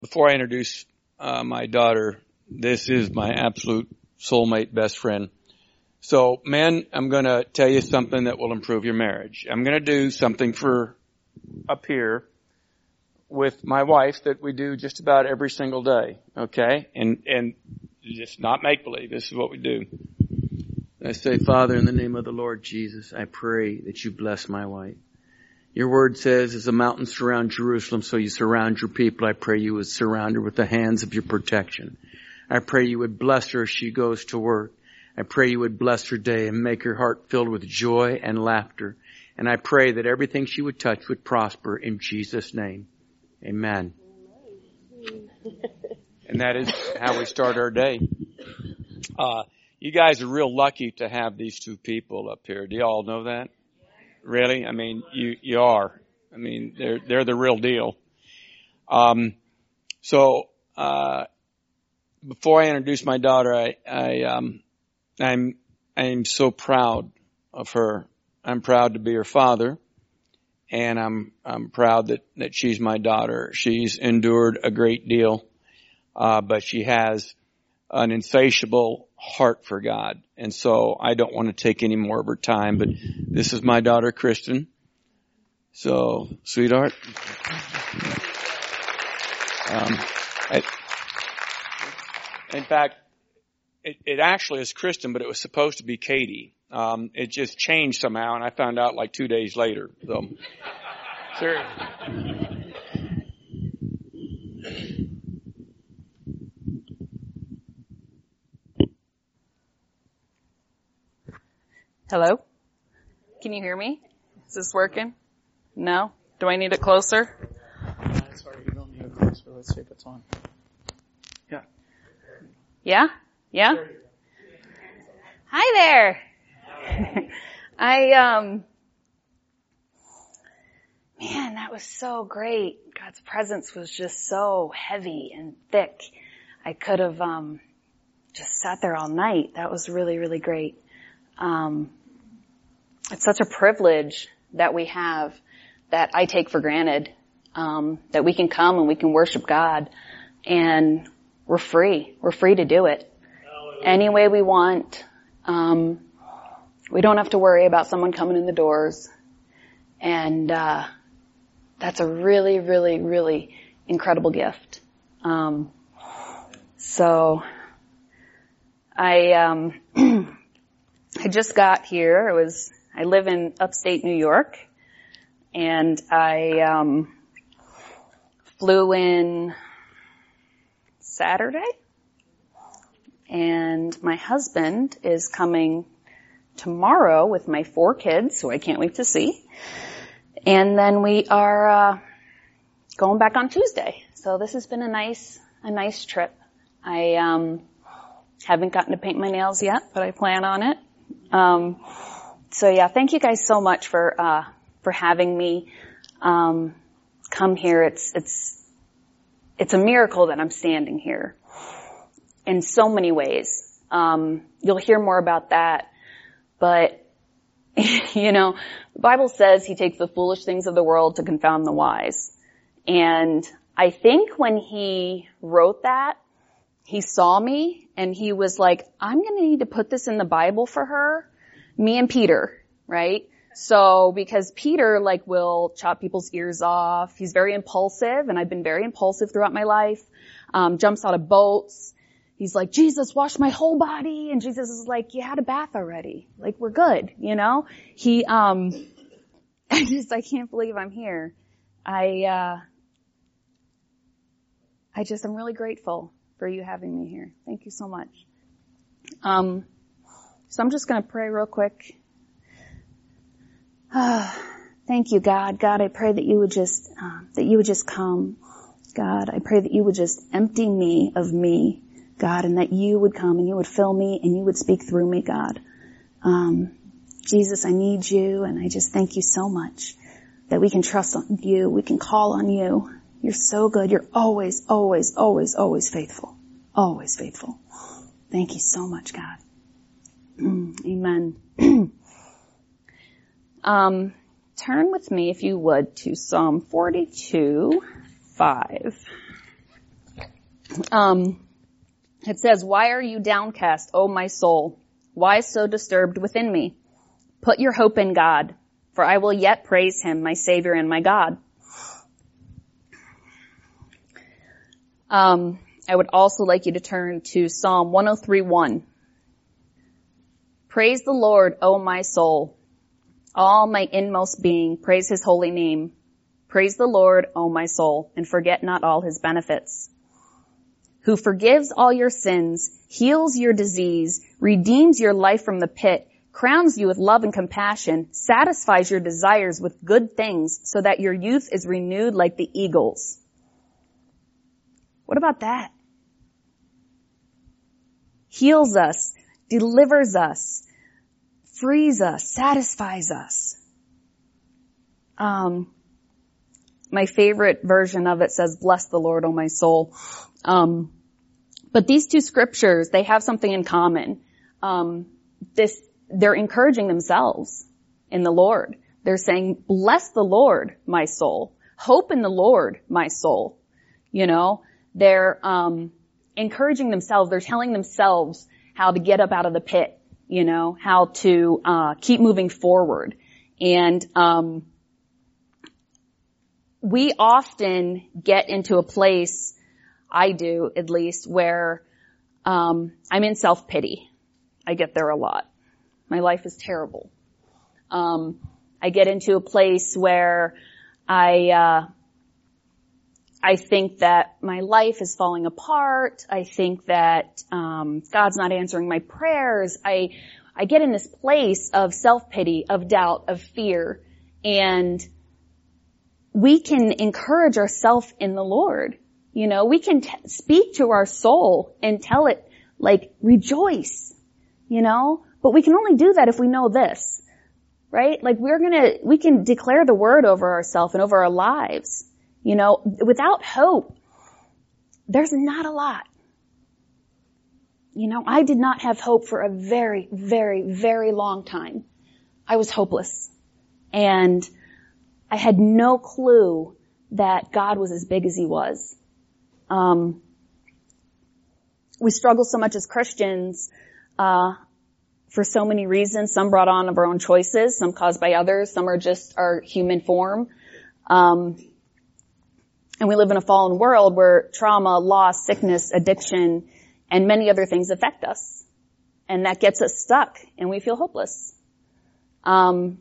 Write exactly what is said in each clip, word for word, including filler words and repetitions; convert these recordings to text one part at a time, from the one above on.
Before I introduce uh, my daughter, this is my absolute soulmate best friend. So, men, I'm going to tell you something that will improve your marriage. I'm going to do something for up here with my wife that we do just about every single day, okay? And and it's not make-believe. This is what we do. I say, Father, in the name of the Lord Jesus, I pray that you bless my wife. Your word says, as the mountains surround Jerusalem, so you surround your people. I pray you would surround her with the hands of your protection. I pray you would bless her as she goes to work. I pray you would bless her day and make her heart filled with joy and laughter. And I pray that everything she would touch would prosper in Jesus' name. Amen. And that is how we start our day. Uh, you guys are real lucky to have these two people up here. Do you all know that? Really? I mean, you, you are. I mean, they're, they're the real deal. Um, so, uh, before I introduce my daughter, I, I, um, I'm, I'm so proud of her. I'm proud to be her father. And I'm, I'm proud that, that she's my daughter. She's endured a great deal. Uh, but she has an insatiable heart for God. And so I don't want to take any more of her time, but this is my daughter, Kristen. So, sweetheart. Um, I, in fact, it, it actually is Kristen, but it was supposed to be Katie. Um, it just changed somehow, and I found out like two days later. So, sir. Hello? Can you hear me? Is this working? No? Do I need it closer? Uh, sorry, you don't need it closer. Let's see if it's on. Yeah. Yeah? Yeah? Hi there! I, um, man, that was so great. God's presence was just so heavy and thick. I could have, um, just sat there all night. That was really, really great. Um, It's such a privilege that we have that I take for granted, um, that we can come and we can worship God and we're free. We're free to do it any way we want. Um, we don't have to worry about someone coming in the doors. And, uh, that's a really, really, really incredible gift. Um, so I, um, I just got here. It was, I live in upstate New York, and I um, flew in Saturday, and my husband is coming tomorrow with my four kids, who I can't wait to see, and then we are uh, going back on Tuesday. So this has been a nice, a nice trip. I um, haven't gotten to paint my nails yet, but I plan on it. Um, So yeah, thank you guys so much for, uh, for having me, um, come here. It's, it's, it's a miracle that I'm standing here in so many ways. Um, you'll hear more about that, but, you know, the Bible says he takes the foolish things of the world to confound the wise. And I think when he wrote that, he saw me and he was like, I'm going to need to put this in the Bible for her. Me and Peter, right? So, because Peter, like, will chop people's ears off. He's very impulsive, and I've been very impulsive throughout my life. Um, jumps out of boats. He's like, Jesus, wash my whole body. And Jesus is like, you had a bath already. Like, we're good, you know? He, um, I just, I can't believe I'm here. I, uh, I just, I'm really grateful for you having me here. Thank you so much. Um, So I'm just going to pray real quick. Ah, thank you, God. God, I pray that you would just, uh, that you would just come. God, I pray that you would just empty me of me, God, and that you would come and you would fill me and you would speak through me, God. Um, Jesus, I need you, and I just thank you so much that we can trust on you. We can call on you. You're so good. You're always, always, always, always faithful. Always faithful. Thank you so much, God. Amen. um, turn with me, if you would, to Psalm forty-two, five. Um, it says, why are you downcast, O my soul? Why so disturbed within me? Put your hope in God, for I will yet praise him, my Savior and my God. Um, I would also like you to turn to Psalm one oh three one. Praise the Lord, O my soul. All my inmost being, praise his holy name. Praise the Lord, O my soul, and forget not all his benefits. Who forgives all your sins, heals your disease, redeems your life from the pit, crowns you with love and compassion, satisfies your desires with good things, so that your youth is renewed like the eagles. What about that? Heals us, delivers us, frees us, satisfies us. Um, my favorite version of it says, bless the Lord, O my soul. Um, but these two scriptures, they have something in common. Um, this, they're encouraging themselves in the Lord. They're saying, bless the Lord, my soul. Hope in the Lord, my soul. You know, they're, um, encouraging themselves. They're telling themselves how to get up out of the pit, you know, how to, uh, keep moving forward. And, um, we often get into a place, I do at least, where um I'm in self-pity. I get there a lot. My life is terrible. Um I get into a place where I uh I think that my life is falling apart. I think that um God's not answering my prayers. I I get in this place of self-pity, of doubt, of fear, and we can encourage ourselves in the Lord. You know, we can t- speak to our soul and tell it, like, rejoice, you know, but we can only do that if we know this, right? Like, we're gonna, we can declare the word over ourselves and over our lives, you know. Without hope, there's not a lot. You know, I did not have hope for a very, very, very long time. I was hopeless. And I had no clue that God was as big as he was. Um, we struggle so much as Christians, uh, for so many reasons. Some brought on of our own choices, some caused by others, some are just our human form. Um, and we live in a fallen world where trauma, loss, sickness, addiction, and many other things affect us. And that gets us stuck, and we feel hopeless. Um,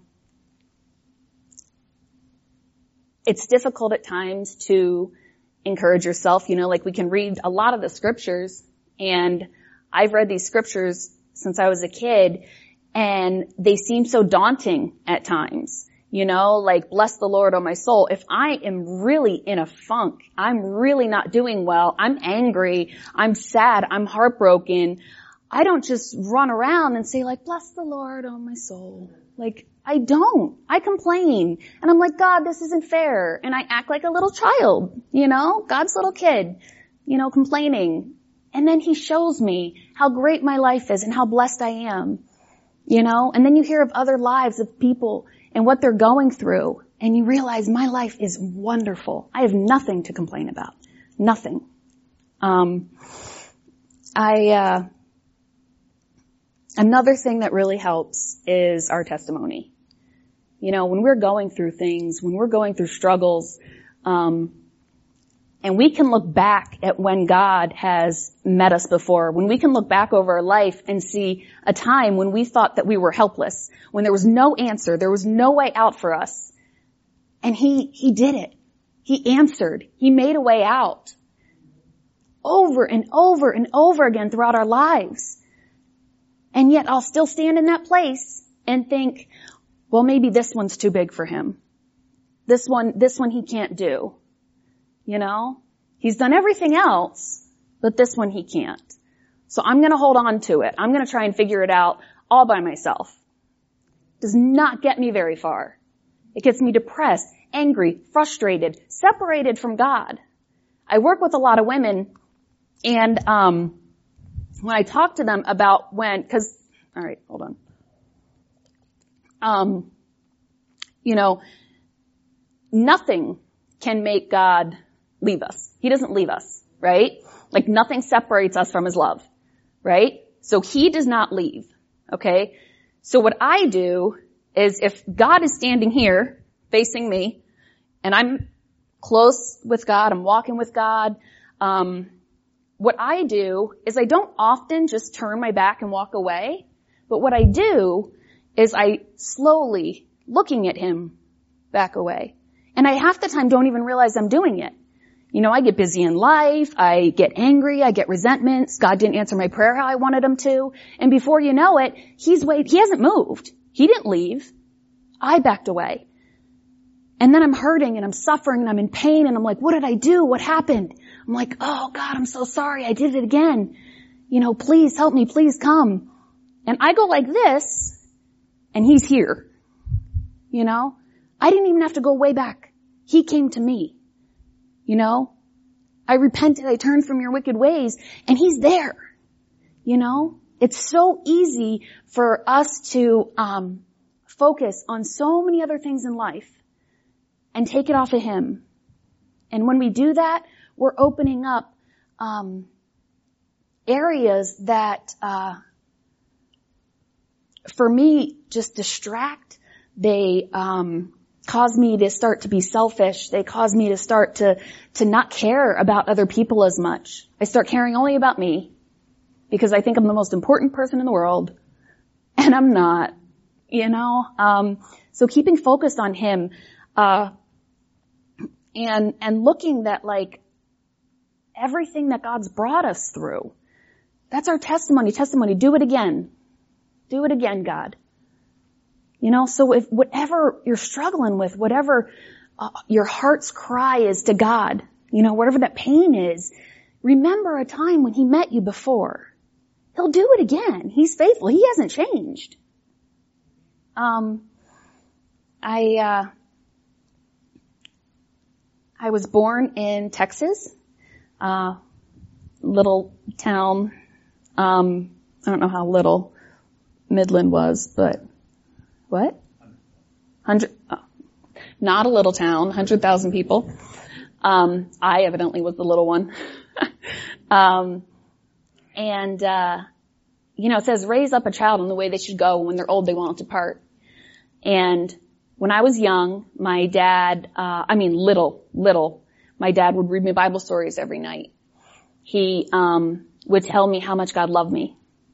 It's difficult at times to encourage yourself. You know, like we can read a lot of the scriptures, and I've read these scriptures since I was a kid, and they seem so daunting at times. You know, like, bless the Lord, O my soul. If I am really in a funk, I'm really not doing well, I'm angry, I'm sad, I'm heartbroken, I don't just run around and say, like, bless the Lord, O my soul. Like, I don't. I complain. And I'm like, God, this isn't fair. And I act like a little child, you know, God's little kid, you know, complaining. And then he shows me how great my life is and how blessed I am, you know. And then you hear of other lives of people and what they're going through, and you realize my life is wonderful. I have nothing to complain about. Nothing. Um, I, uh, Another thing that really helps is our testimony. You know, when we're going through things, when we're going through struggles, um, and we can look back at when God has met us before, when we can look back over our life and see a time when we thought that we were helpless, when there was no answer, there was no way out for us. And he, he did it. He answered. He made a way out. Over and over and over again throughout our lives. And yet I'll still stand in that place and think, well, maybe this one's too big for him. This one, this one he can't do. You know? He's done everything else, but this one he can't. So I'm gonna hold on to it. I'm gonna try and figure it out all by myself. Does not get me very far. It gets me depressed, angry, frustrated, separated from God. I work with a lot of women, and, um, when I talk to them about when, cause, alright, hold on. Um, you know, nothing can make God leave us. He doesn't leave us. right? Like nothing separates us from his love, right? So he does not leave, okay? So what I do is if God is standing here facing me and I'm close with God, I'm walking with God, um, what I do is I don't often just turn my back and walk away, but what I do is I slowly, looking at him, back away. And I half the time don't even realize I'm doing it. You know, I get busy in life, I get angry, I get resentments, God didn't answer my prayer how I wanted him to, and before you know it, he's wait, he hasn't moved. He didn't leave. I backed away. And then I'm hurting and I'm suffering and I'm in pain and I'm like, what did I do? What happened? I'm like, oh God, I'm so sorry. I did it again. You know, please help me. Please come. And I go like this and he's here. You know, I didn't even have to go way back. He came to me. You know, I repented. I turned from your wicked ways and he's there. You know, it's so easy for us to, um, focus on so many other things in life and take it off of him. And when we do that, we're opening up um, areas that, uh, for me, just distract. They um, cause me to start to be selfish. They cause me to start to to not care about other people as much. I start caring only about me because I think I'm the most important person in the world, and I'm not. You know, um, so keeping focused on him. Uh, And, and looking that like everything that God's brought us through, that's our testimony, testimony. Do it again. Do it again, God. You know, so if whatever you're struggling with, whatever uh, your heart's cry is to God, you know, whatever that pain is, remember a time when he met you before. He'll do it again. He's faithful. He hasn't changed. Um, I, uh, I was born in Texas, uh, little town, um, I don't know how little Midland was, but what? Hundred, oh, not a little town, one hundred thousand people. Um, I evidently was the little one. um, and, uh, you know, it says raise up a child in the way they should go. When they're old, they won't depart. And when I was young, my dad, uh, I mean little, little, my dad would read me Bible stories every night. He, um, would tell me how much God loved me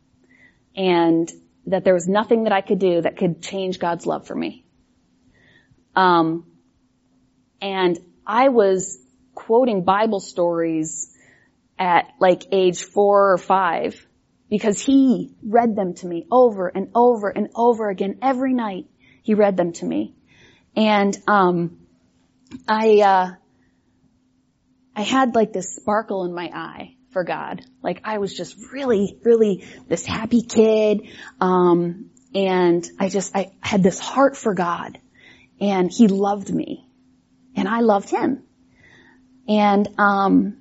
and that there was nothing that I could do that could change God's love for me. Um, and I was quoting Bible stories at like age four or five because he read them to me over and over and over again every night. He read them to me. And, um, I, uh, I had like this sparkle in my eye for God. Like I was just really, really this happy kid. Um, and I just, I had this heart for God and he loved me and I loved him. And, um,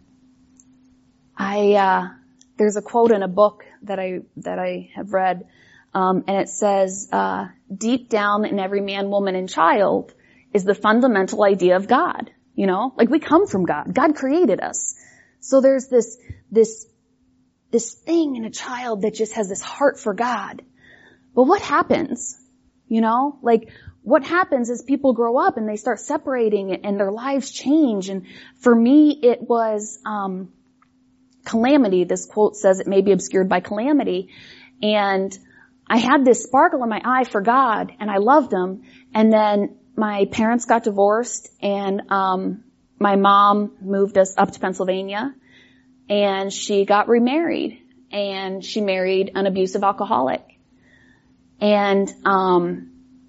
I, uh, there's a quote in a book that I, that I have read. Um, and it says, uh, deep down in every man, woman, and child is the fundamental idea of God. You know, like we come from God. God created us. So there's this, this, this thing in a child that just has this heart for God. But what happens? You know, like what happens is people grow up and they start separating and their lives change. And for me, it was, um, calamity. This quote says it may be obscured by calamity. And I had this sparkle in my eye for God and I loved him. And then my parents got divorced and, um, my mom moved us up to Pennsylvania and she got remarried and she married an abusive alcoholic. And, um,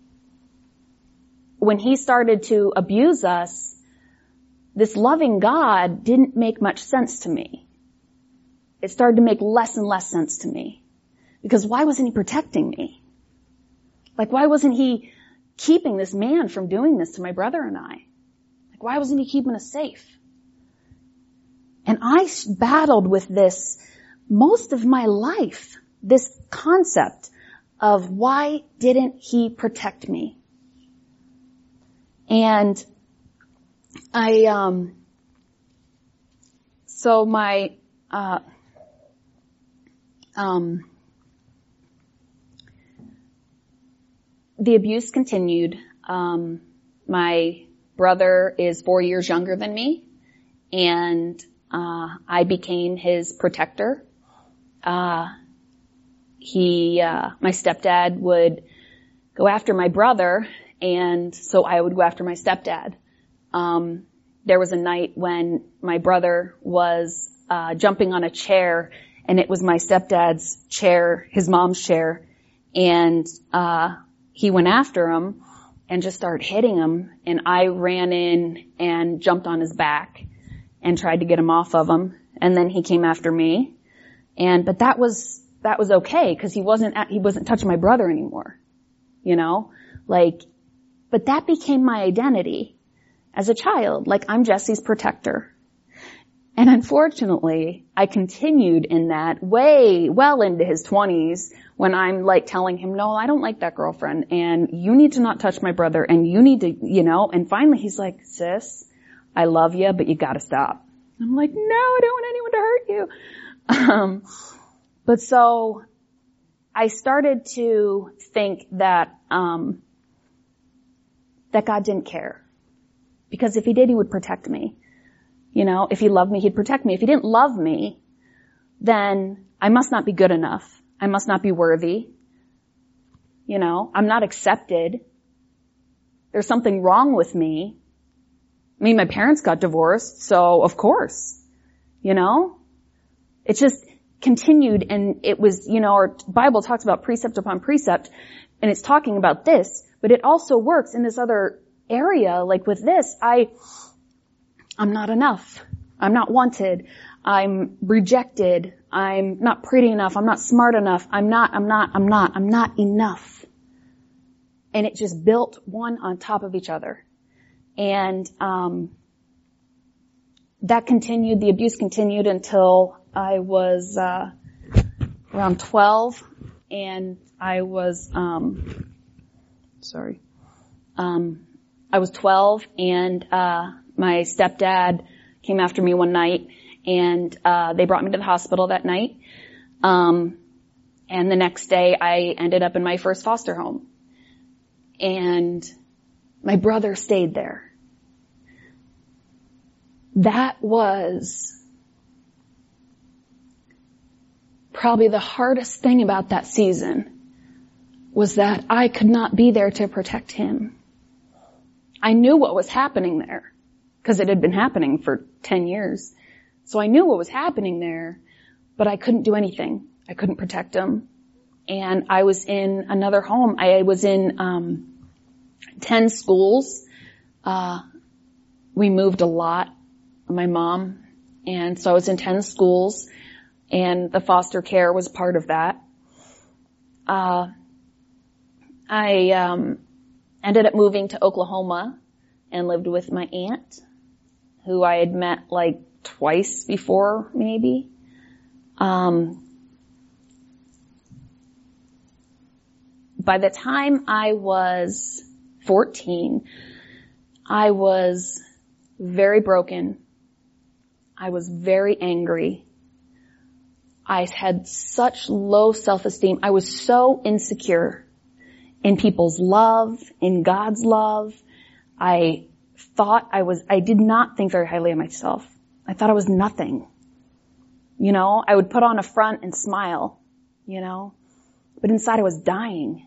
when he started to abuse us, this loving God didn't make much sense to me. It started to make less and less sense to me. Because why wasn't he protecting me? Like, why wasn't he keeping this man from doing this to my brother and I? Like, why wasn't he keeping us safe? And I battled with this most of my life, this concept of why didn't he protect me? And I, um, so my, uh, um, the abuse continued. Um, my brother is four years younger than me, and uh, I became his protector. Uh, he, uh, my stepdad would go after my brother, and so I would go after my stepdad. Um, there was a night when my brother was uh, jumping on a chair, and it was my stepdad's chair, his mom's chair, and uh, he went after him and just started hitting him, and I ran in and jumped on his back and tried to get him off of him, and then he came after me. And but that was that was okay because he wasn't at, he wasn't touching my brother anymore, you know, like. But that became my identity as a child. Like, I'm Jesse's protector, and unfortunately, I continued in that way well into his twenties when I'm like telling him, no, I don't like that girlfriend, and you need to not touch my brother, and you need to, you know. And finally, he's like, sis, I love you, but you got to stop. I'm like, no, I don't want anyone to hurt you. Um, but so I started to think that, um, that God didn't care. Because if he did, he would protect me. You know, if he loved me, he'd protect me. If he didn't love me, then I must not be good enough. I must not be worthy. You know, I'm not accepted. There's something wrong with me. I mean, my parents got divorced, so of course, you know, it just continued, and it was, you know, our Bible talks about precept upon precept, and it's talking about this, but it also works in this other area. Like with this, I, I'm not enough. I'm not wanted. I'm rejected. I'm not pretty enough. I'm not smart enough. I'm not, I'm not, I'm not, I'm not enough. And it just built one on top of each other. And, um, that continued, the abuse continued until I was, uh, around twelve, and I was, um, sorry, um, I was twelve, and, uh, my stepdad came after me one night, and, uh, they brought me to the hospital that night. Um, and the next day I ended up in my first foster home. And my brother stayed there. That was probably the hardest thing about that season, was that I could not be there to protect him. I knew what was happening there because it had been happening for ten years. So I knew what was happening there, but I couldn't do anything. I couldn't protect him. And I was in another home. I was in um ten schools. Uh we moved a lot, my mom, and so I was in ten schools, and the foster care was part of that. Uh I um ended up moving to Oklahoma and lived with my aunt, who I had met like twice before, maybe. Um By the time I was fourteen, I was very broken. I was very angry. I had such low self-esteem. I was so insecure in people's love, in God's love. I thought I was, I did not think very highly of myself. I thought I was nothing. You know, I would put on a front and smile, you know, but inside I was dying.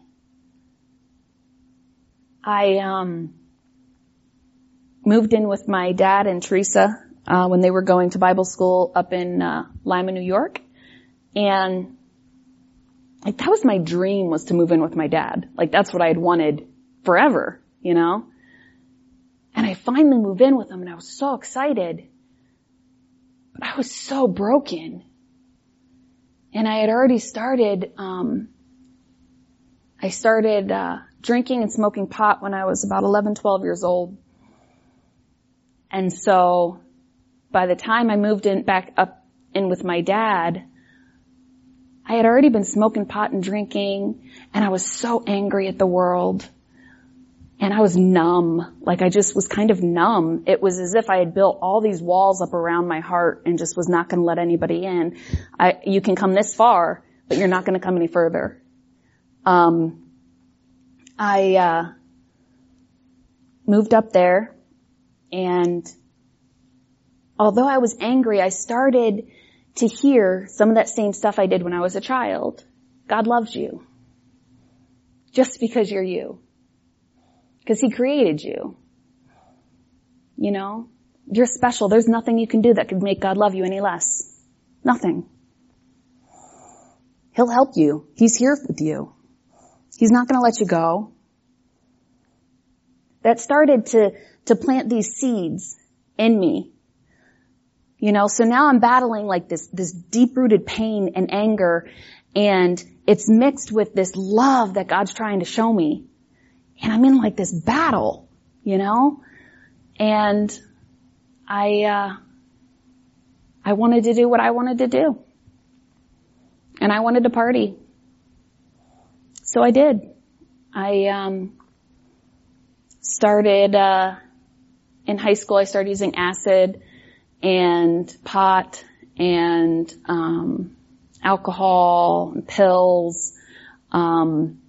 I um moved in with my dad and Teresa uh when they were going to Bible school up in uh Lima, New York. And like that was my dream, was to move in with my dad. Like that's what I had wanted forever, you know? And I finally moved in with him, and I was so excited. But I was so broken. And I had already started um I started uh drinking and smoking pot when I was about eleven, twelve years old. And so by the time I moved in back up in with my dad, I had already been smoking pot and drinking, and I was so angry at the world. And I was numb. Like I just was kind of numb. It was as if I had built all these walls up around my heart and just was not going to let anybody in. I, you can come this far, but you're not going to come any further. Um, I, uh, moved up there, and although I was angry, I started to hear some of that same stuff I did when I was a child. God loves you. Just because you're you. Because He created you. You know? You're special. There's nothing you can do that could make God love you any less. Nothing. He'll help you. He's here with you. He's not going to let you go. That started to, to plant these seeds in me. You know, so now I'm battling like this, this deep-rooted pain and anger, and it's mixed with this love that God's trying to show me. And I'm in like this battle, you know? And I, uh, I wanted to do what I wanted to do. And I wanted to party. So I did. I, um, started, uh, in high school I started using acid and pot and, um, alcohol and pills. Um,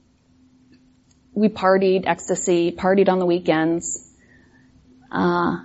we partied, ecstasy, partied on the weekends. Uh,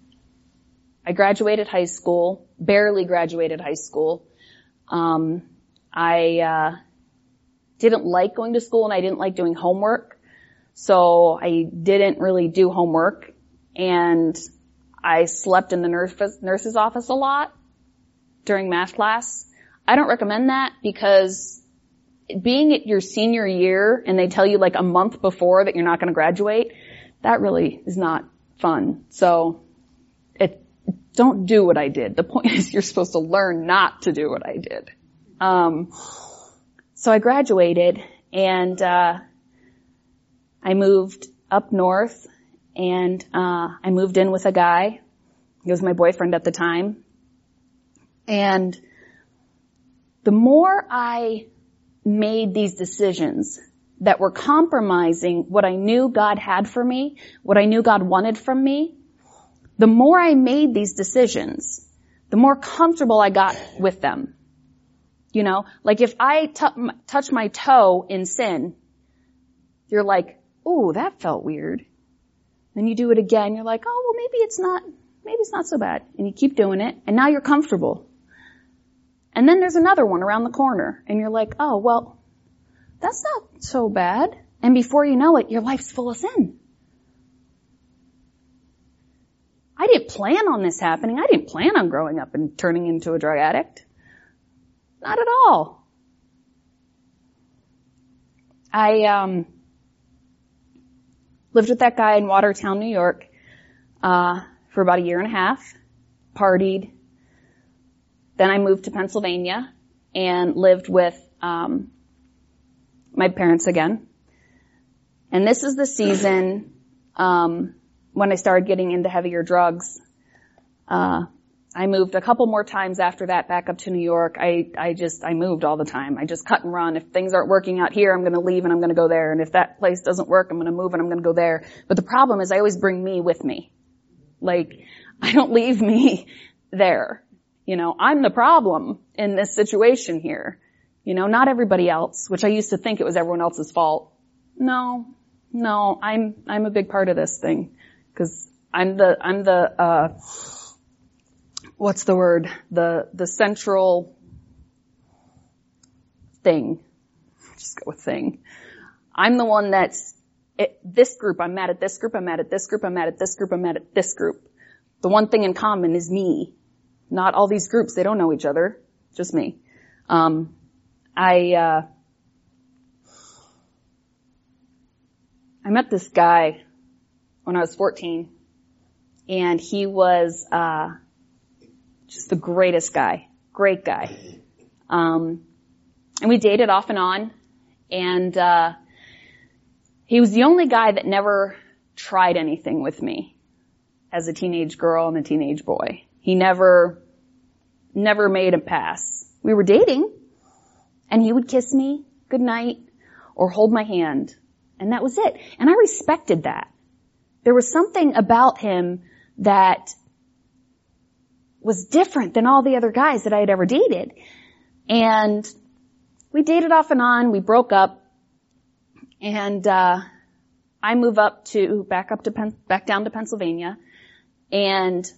I graduated high school, barely graduated high school. Um, I, uh, didn't like going to school and I didn't like doing homework. So I didn't really do homework, and I slept in the nurse, nurse's office a lot during math class. I don't recommend that, because being at your senior year and they tell you like a month before that you're not going to graduate, that really is not fun. So it, don't do what I did. The point is you're supposed to learn not to do what I did. Um, so I graduated, and, uh, I moved up north, and, uh, I moved in with a guy. He was my boyfriend at the time. And the more I made these decisions that were compromising what I knew God had for me, what I knew God wanted from me, the more I made these decisions, the more comfortable I got with them. You know, like if I t- touch my toe in sin, you're like, ooh, that felt weird. Then you do it again, you're like, oh, well, maybe it's not, maybe it's not so bad. And you keep doing it, and now you're comfortable. And then there's another one around the corner, and you're like, oh, well, that's not so bad. And before you know it, your life's full of sin. I didn't plan on this happening. I didn't plan on growing up and turning into a drug addict. Not at all. I, um, lived with that guy in Watertown, New York, uh, for about a year and a half, partied. Then I moved to Pennsylvania and lived with, um, my parents again. And this is the season, um, when I started getting into heavier drugs. Uh, I moved a couple more times after that back up to New York. I, I just, I moved all the time. I just cut and run. If things aren't working out here, I'm going to leave and I'm going to go there. And if that place doesn't work, I'm going to move and I'm going to go there. But the problem is I always bring me with me. Like, I don't leave me there. You know, I'm the problem in this situation here. You know, not everybody else, which I used to think it was everyone else's fault. No, no, I'm, I'm a big part of this thing. Cause I'm the, I'm the, uh, what's the word? The, the central thing. Just go with thing. I'm the one that's, it, this group, I'm mad at this group, I'm mad at this group, I'm mad at this group, I'm mad at this group. The one thing in common is me. Not all these groups, they don't know each other. Just me. Um, I, uh, I met this guy when I was fourteen, and he was, uh, just the greatest guy. Great guy. Um, and we dated off and on, and, uh, he was the only guy that never tried anything with me as a teenage girl and a teenage boy. He never, never made a pass. We were dating, and he would kiss me goodnight or hold my hand. And that was it. And I respected that. There was something about him that was different than all the other guys that I had ever dated. And we dated off and on. We broke up. And, uh, I move up to, back up to, Pen- back down to Pennsylvania. And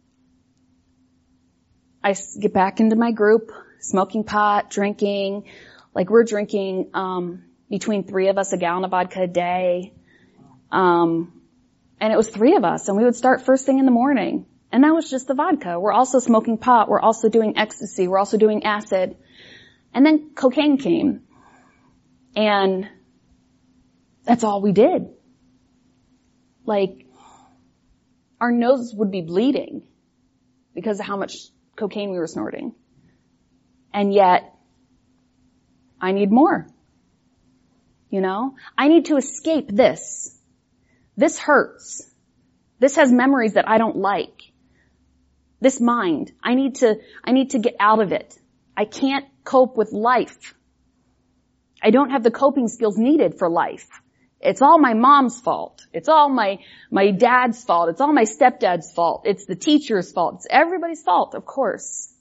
I get back into my group, smoking pot, drinking. Like we're drinking, um, between three of us a gallon of vodka a day. Um, and it was three of us, and we would start first thing in the morning. And that was just the vodka. We're also smoking pot. We're also doing ecstasy. We're also doing acid. And then cocaine came. And that's all we did. Like, our noses would be bleeding because of how much cocaine we were snorting. And yet, I need more. You know? I need to escape this. This hurts. This has memories that I don't like. This mind. I need to, I need to get out of it. I can't cope with life. I don't have the coping skills needed for life. It's all my mom's fault. It's all my, my dad's fault. It's all my stepdad's fault. It's the teacher's fault. It's everybody's fault, of course.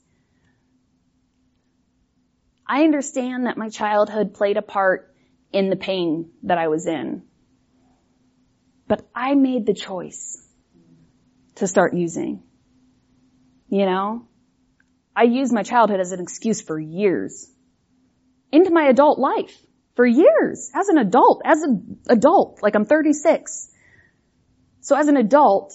I understand that my childhood played a part in the pain that I was in. But I made the choice to start using. You know? I used my childhood as an excuse for years. Into my adult life. For years. As an adult. As an adult. Like I'm thirty-six. So as an adult,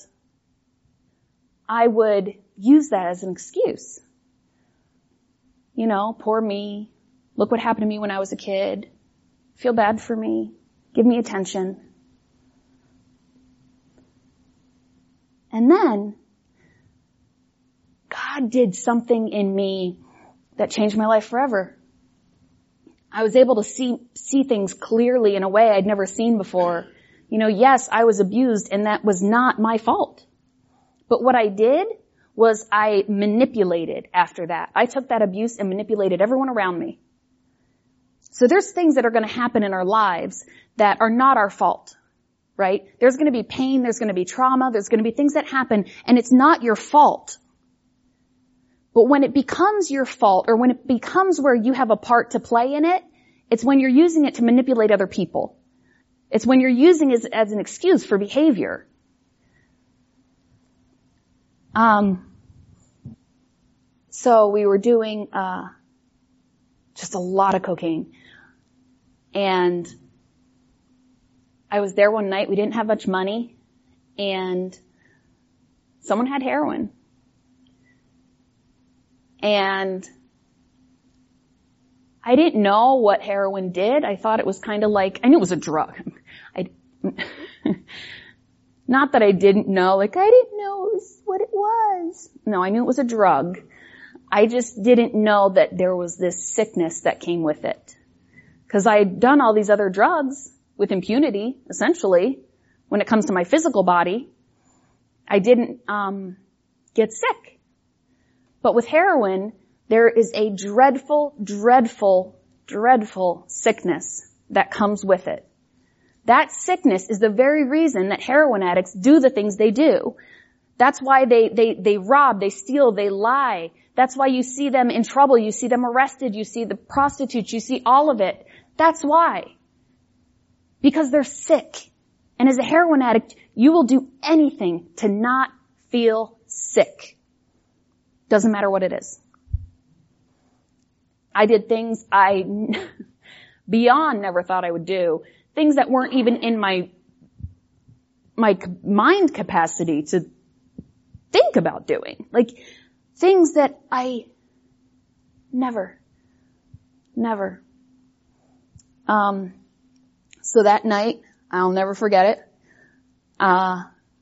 I would use that as an excuse. You know, poor me. Look what happened to me when I was a kid. Feel bad for me. Give me attention. And then, God did something in me that changed my life forever. I was able to see, see things clearly in a way I'd never seen before. You know, yes, I was abused and that was not my fault. But what I did was I manipulated after that. I took that abuse and manipulated everyone around me. So there's things that are going to happen in our lives that are not our fault, right? There's going to be pain, there's going to be trauma, there's going to be things that happen, and it's not your fault. But when it becomes your fault, or when it becomes where you have a part to play in it, it's when you're using it to manipulate other people. It's when you're using it as, as an excuse for behavior. Um, so we were doing, uh, just a lot of cocaine. And I was there one night. We didn't have much money. And someone had heroin. And I didn't know what heroin did. I thought it was kind of like, I knew it was a drug. I, not that I didn't know, like I didn't know it was what it was. No, I knew it was a drug. I just didn't know that there was this sickness that came with it. Because I had done all these other drugs with impunity, essentially, when it comes to my physical body. I didn't um get sick. But with heroin, there is a dreadful, dreadful, dreadful sickness that comes with it. That sickness is the very reason that heroin addicts do the things they do. That's why they, they, they rob, they steal, they lie. That's why you see them in trouble. You see them arrested. You see the prostitutes. You see all of it. That's why. Because they're sick. And as a heroin addict, you will do anything to not feel sick. Doesn't matter what it is. I did things I beyond never thought I would do. Things that weren't even in my, my mind capacity to think about doing. Like, things that I never, never. Um, so that night, I'll never forget it. Uh,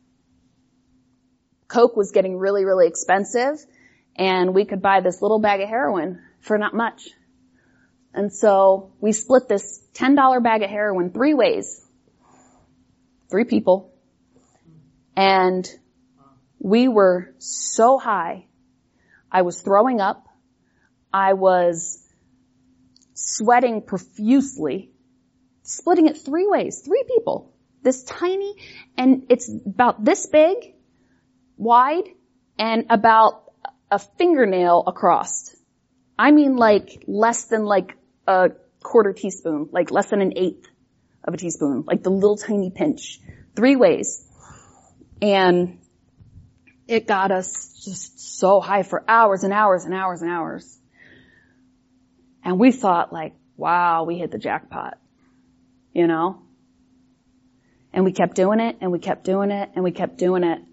Coke was getting really, really expensive, and we could buy this little bag of heroin for not much. And so we split this ten dollar bag of heroin three ways. Three people. And we were so high. I was throwing up. I was sweating profusely. splitting it three ways, three people. This tiny, and it's about this big, wide, and about a fingernail across. I mean like less than like a quarter teaspoon, like less than an eighth of a teaspoon, like the little tiny pinch. Three ways. And it got us just so high for hours and hours and hours and hours. And we thought like, wow, we hit the jackpot. You know? And we kept doing it, and we kept doing it, and we kept doing it.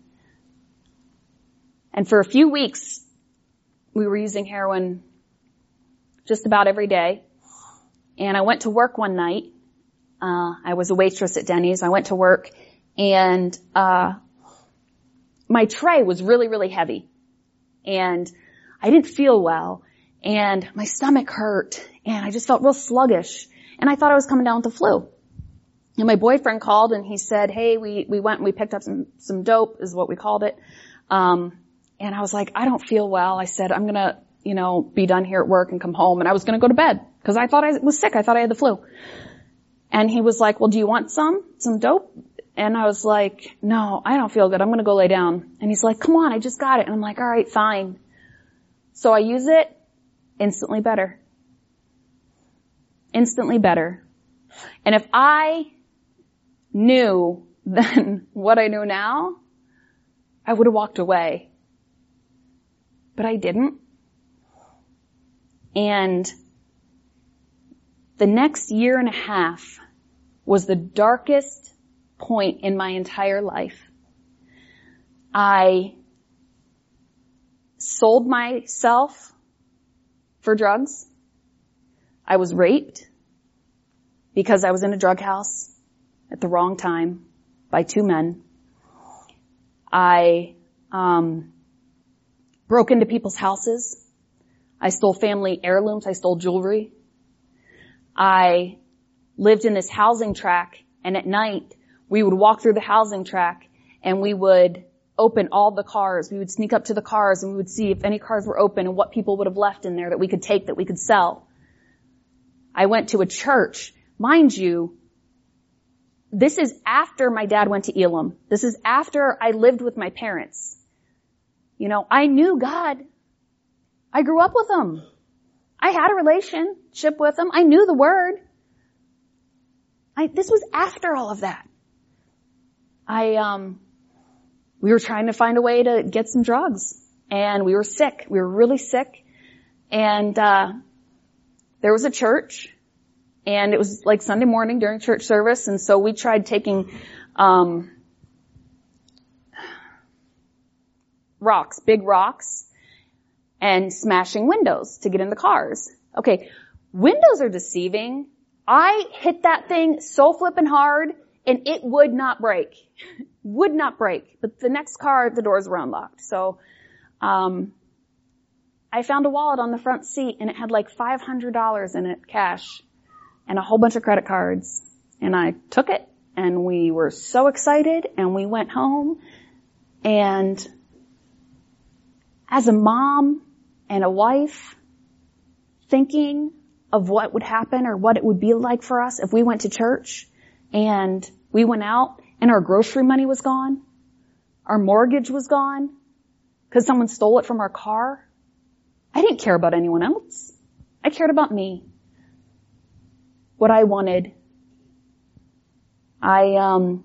And for a few weeks, we were using heroin just about every day. And I went to work one night. Uh, I was a waitress at Denny's. I went to work, and uh my tray was really, really heavy. And I didn't feel well. And my stomach hurt. And I just felt real sluggish. And I thought I was coming down with the flu. And my boyfriend called and he said, hey, we, we went and we picked up some, some dope is what we called it. Um, and I was like, I don't feel well. I said, I'm going to, you know, be done here at work and come home. And I was going to go to bed because I thought I was sick. I thought I had the flu. And he was like, well, do you want some, some dope? And I was like, no, I don't feel good. I'm going to go lay down. And he's like, come on, I just got it. And I'm like, all right, fine. So I use it, instantly better. Instantly better. And if I knew then what I know now, I would have walked away. But I didn't. And the next year and a half was the darkest point in my entire life. I sold myself for drugs. I was raped because I was in a drug house at the wrong time by two men. I um broke into people's houses. I stole family heirlooms. I stole jewelry. I lived in this housing tract, and at night we would walk through the housing tract and we would open all the cars. We would sneak up to the cars and we would see if any cars were open and what people would have left in there that we could take, that we could sell. I went to a church. Mind you, this is after my dad went to Elam. This is after I lived with my parents. You know, I knew God. I grew up with him. I had a relationship with him. I knew the word. I, this was after all of that. I, um, we were trying to find a way to get some drugs, and we were sick. We were really sick. And, uh, there was a church, and it was like Sunday morning during church service, and so we tried taking, um, rocks, big rocks, and smashing windows to get in the cars. Okay, windows are deceiving. I hit that thing so flippin' hard, and it would not break. Would not break. But the next car, the doors were unlocked. So, um, I found a wallet on the front seat, and it had like five hundred dollars in it, cash, and a whole bunch of credit cards. And I took it, and we were so excited, and we went home. And as a mom and a wife, thinking of what would happen or what it would be like for us if we went to church and we went out and our grocery money was gone, our mortgage was gone because someone stole it from our car. I didn't care about anyone else. I cared about me. What I wanted. I, um,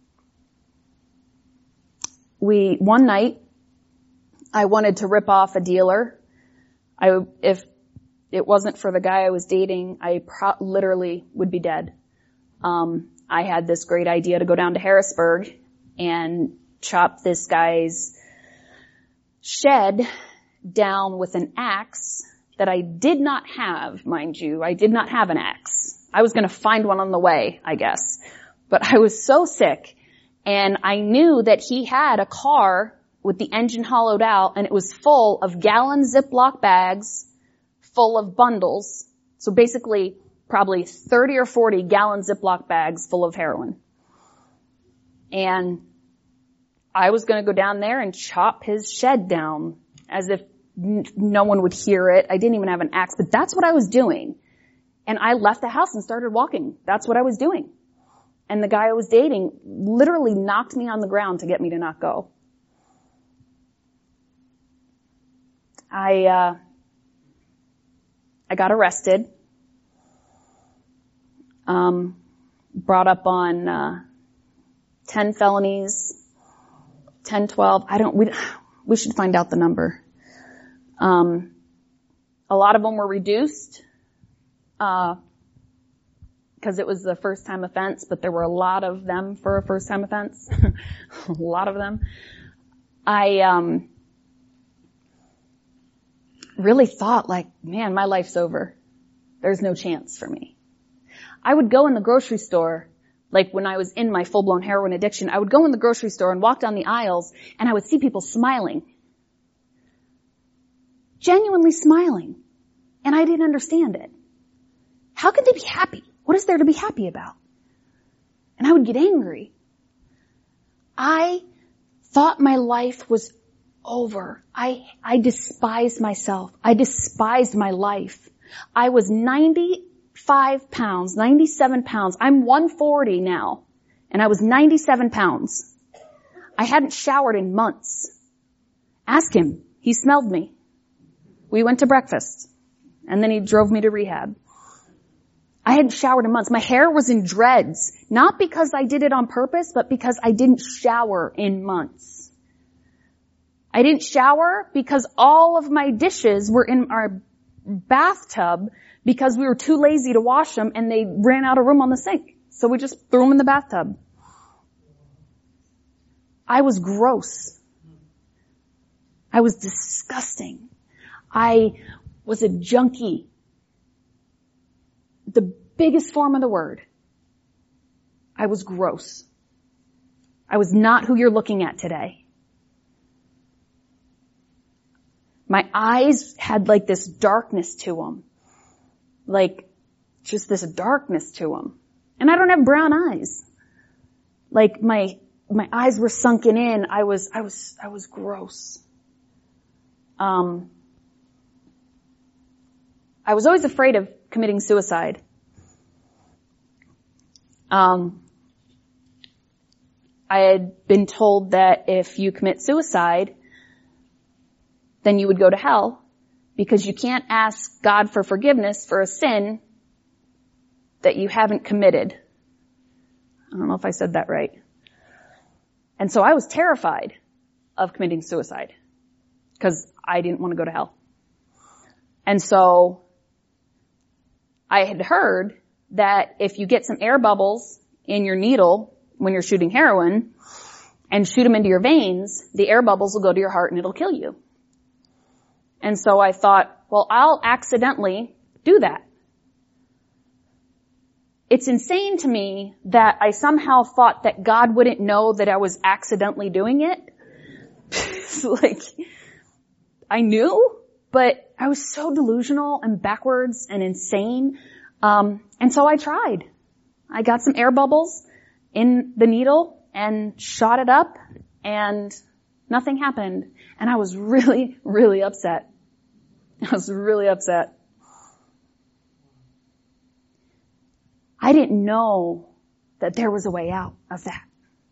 we, one night, I wanted to rip off a dealer. I, if it wasn't for the guy I was dating, I pro- literally would be dead. Um, I had this great idea to go down to Harrisburg and chop this guy's shed down with an axe that I did not have, mind you. I did not have an axe. I was going to find one on the way, I guess. But I was so sick, and I knew that he had a car with the engine hollowed out, and it was full of gallon Ziploc bags full of bundles. So basically, probably thirty or forty gallon Ziploc bags full of heroin. And I was going to go down there and chop his shed down as if n- no one would hear it. I didn't even have an axe, but that's what I was doing. And I left the house and started walking. That's what I was doing. And the guy I was dating literally knocked me on the ground to get me to not go. I, uh, I got arrested. Um, brought up on, uh, ten felonies, ten, twelve. I don't, we, we should find out the number. Um, a lot of them were reduced, uh, because it was the first time offense, but there were a lot of them for a first time offense. A lot of them. I, um, really thought like, man, my life's over. There's no chance for me. I would go in the grocery store, like when I was in my full-blown heroin addiction, I would go in the grocery store and walk down the aisles and I would see people smiling. Genuinely smiling. And I didn't understand it. How could they be happy? What is there to be happy about? And I would get angry. I thought my life was over. I, I despised myself. I despised my life. I was ninety-five pounds, ninety-seven pounds. I'm one forty now. And I was ninety-seven pounds. I hadn't showered in months. Ask him. He smelled me. We went to breakfast. And then he drove me to rehab. I hadn't showered in months. My hair was in dreads. Not because I did it on purpose, but because I didn't shower in months. I didn't shower because all of my dishes were in our bathtub because we were too lazy to wash them and they ran out of room on the sink. So we just threw them in the bathtub. I was gross. I was disgusting. I was a junkie. The biggest form of the word. I was gross. I was not who you're looking at today. My eyes had like this darkness to them. Like just this darkness to them. And I don't have brown eyes. Like my, my eyes were sunken in. I was, I was, I was gross. Um, I was always afraid of committing suicide. Um, I had been told that if you commit suicide, then you would go to hell because you can't ask God for forgiveness for a sin that you haven't committed. I don't know if I said that right. And so I was terrified of committing suicide because I didn't want to go to hell. And so I had heard that if you get some air bubbles in your needle when you're shooting heroin and shoot them into your veins, the air bubbles will go to your heart and it'll kill you. And so I thought, well, I'll accidentally do that. It's insane to me that I somehow thought that God wouldn't know that I was accidentally doing it. Like, I knew, but I was so delusional and backwards and insane. Um, and so I tried. I got some air bubbles in the needle and shot it up and nothing happened. And I was really, really upset. I was really upset. I didn't know that there was a way out of that.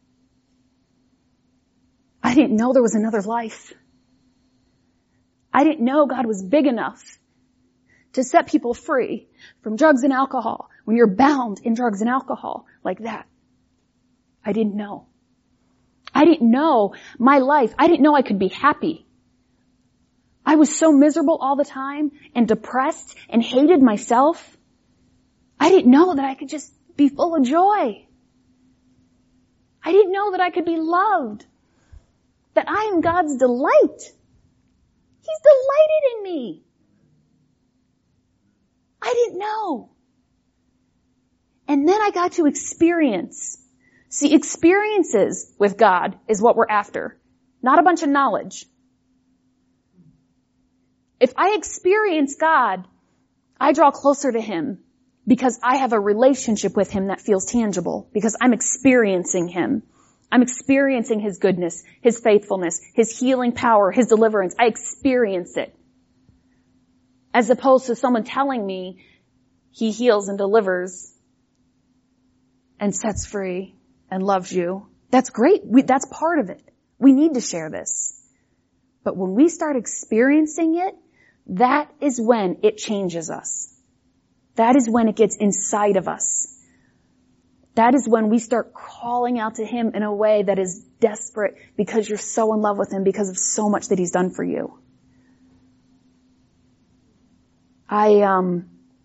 I didn't know there was another life. I didn't know God was big enough to set people free from drugs and alcohol when you're bound in drugs and alcohol like that. I didn't know. I didn't know my life. I didn't know I could be happy. I was so miserable all the time and depressed and hated myself. I didn't know that I could just be full of joy. I didn't know that I could be loved. That I am God's delight. He's delighted in me. I didn't know. And then I got to experience. See, experiences with God is what we're after, not a bunch of knowledge. If I experience God, I draw closer to Him because I have a relationship with Him that feels tangible, because I'm experiencing Him. I'm experiencing His goodness, His faithfulness, His healing power, His deliverance. I experience it. As opposed to someone telling me He heals and delivers and sets free and loves you. That's great. We, that's part of it. We need to share this. But when we start experiencing it, that is when it changes us. That is when it gets inside of us. That is when we start calling out to Him in a way that is desperate because you're so in love with Him because of so much that He's done for you. I um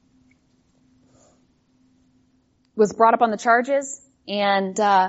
was brought up on the charges, and uh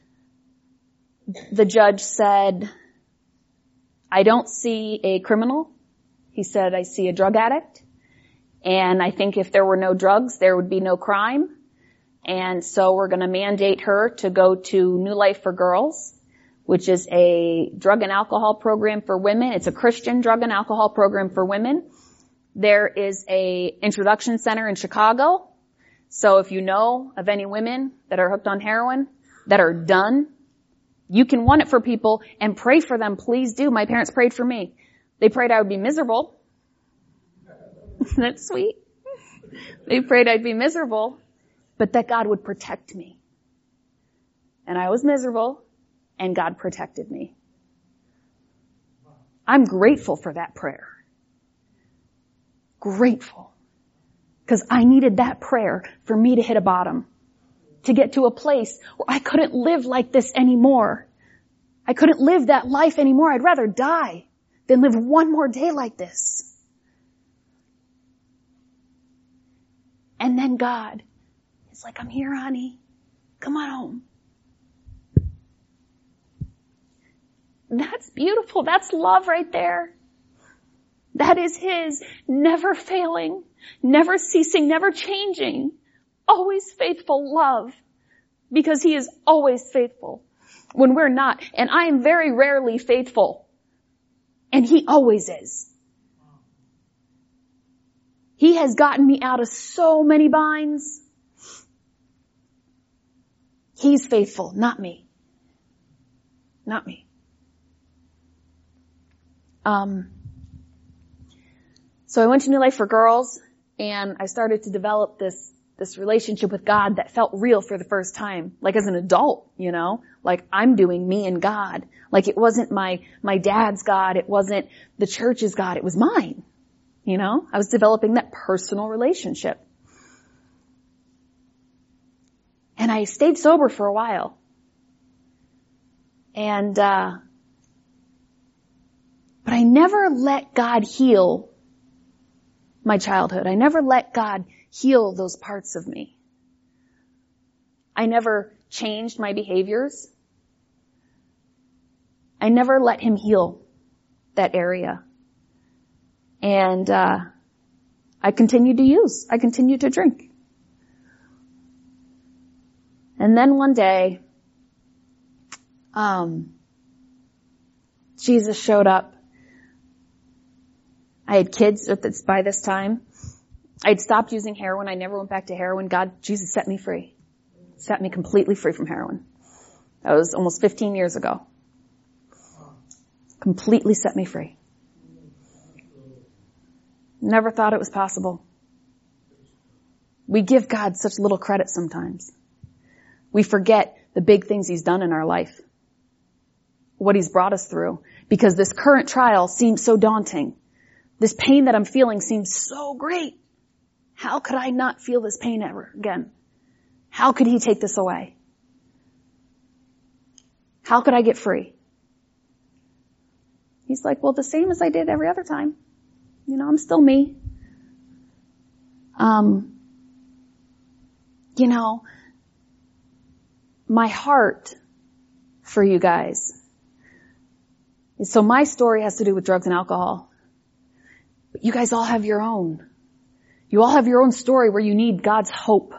the judge said, I don't see a criminal. He said, I see a drug addict. And I think if there were no drugs, there would be no crime. And so we're going to mandate her to go to New Life for Girls, which is a drug and alcohol program for women. It's a Christian drug and alcohol program for women. There is a introduction center in Chicago. So if you know of any women that are hooked on heroin, that are done, you can want it for people and pray for them. Please do. My parents prayed for me. They prayed I would be miserable. That's sweet. They prayed I'd be miserable, but that God would protect me. And I was miserable, and God protected me. I'm grateful for that prayer. Grateful. Because I needed that prayer for me to hit a bottom. To get to a place where I couldn't live like this anymore. I couldn't live that life anymore. I'd rather die than live one more day like this. And then God is like, I'm here, honey. Come on home. That's beautiful. That's love right there. That is His never failing, never ceasing, never changing, always faithful love. Because He is always faithful when we're not. And I am very rarely faithful. And He always is. He has gotten me out of so many binds. He's faithful, not me. Not me. Um, so I went to New Life for Girls, and I started to develop this, this relationship with God that felt real for the first time. Like as an adult, you know? Like I'm doing me and God. Like it wasn't my, my dad's God. It wasn't the church's God. It was mine. You know, I was developing that personal relationship. And I stayed sober for a while. And, uh, but I never let God heal my childhood. I never let God heal those parts of me. I never changed my behaviors. I never let Him heal that area. And, uh, I continued to use. I continued to drink. And then one day, um, Jesus showed up. I had kids at this, by this time. I'd stopped using heroin. I never went back to heroin. God, Jesus set me free. Set me completely free from heroin. That was almost fifteen years ago. Completely set me free. Never thought it was possible. We give God such little credit sometimes. We forget the big things He's done in our life. What He's brought us through. Because this current trial seems so daunting. This pain that I'm feeling seems so great. How could I not feel this pain ever again? How could He take this away? How could I get free? He's like, well, the same as I did every other time. You know, I'm still me. Um, you know, my heart for you guys is, so my story has to do with drugs and alcohol. But you guys all have your own. You all have your own story where you need God's hope.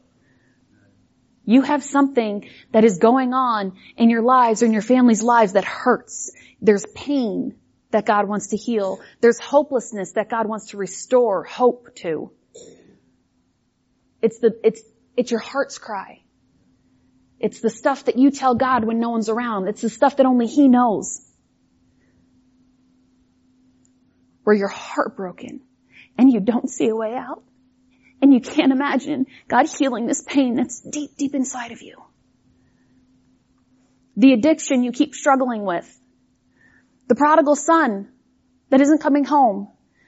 You have something that is going on in your lives or in your family's lives that hurts. There's pain that God wants to heal. There's hopelessness that God wants to restore hope to. It's the, it's, it's your heart's cry. It's the stuff that you tell God when no one's around. It's the stuff that only He knows. Where you're heartbroken and you don't see a way out And you can't imagine God healing this pain that's deep, deep inside of you. The addiction you keep struggling with. The prodigal son that isn't coming home.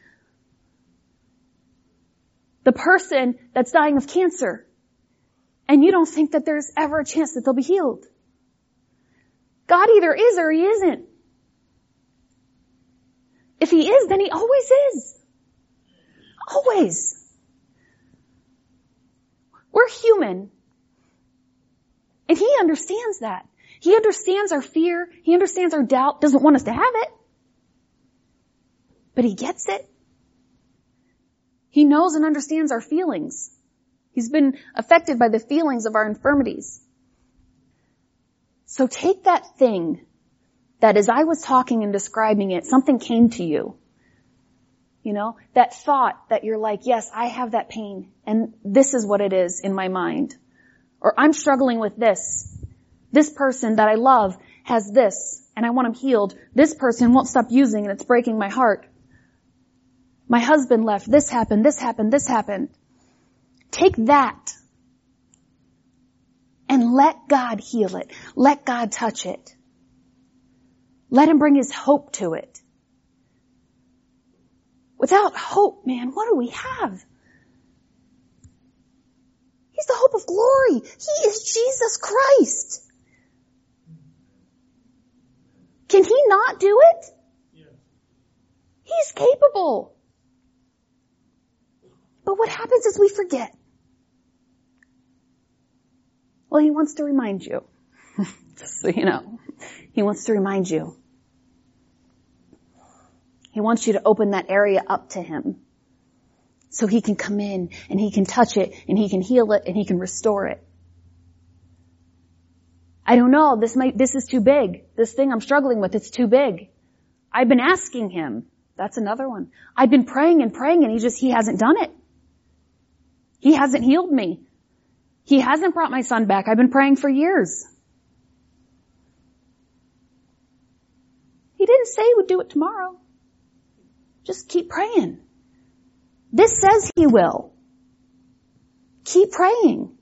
The person that's dying of cancer. And you don't think that there's ever a chance that they'll be healed. God either is or he isn't. If he is, then he always is. Always. We're human. And he understands that. He understands our fear. He understands our doubt. Doesn't want us to have it. But he gets it. He knows and understands our feelings. He's been affected by the feelings of our infirmities. So take that thing that as I was talking and describing it, something came to you. You know, that thought that you're like, yes, I have that pain and this is what it is in my mind. Or I'm struggling with this. This person that I love has this and I want him healed. This person won't stop using and it's breaking my heart. My husband left. This happened, this happened, this happened. Take that and let God heal it. Let God touch it. Let him bring his hope to it. Without hope, man, what do we have? He's the hope of glory. He is Jesus Christ. Can he not do it? Yeah. He's capable. But what happens is we forget. Well, he wants to remind you. Just so you know. He wants to remind you. He wants you to open that area up to him. So he can come in and he can touch it and he can heal it and he can restore it. I don't know, this might, this is too big. This thing I'm struggling with, it's too big. I've been asking him. That's another one. I've been praying and praying and he just, he hasn't done it. He hasn't healed me. He hasn't brought my son back. I've been praying for years. He didn't say he would do it tomorrow. Just keep praying. This says he will. Keep praying.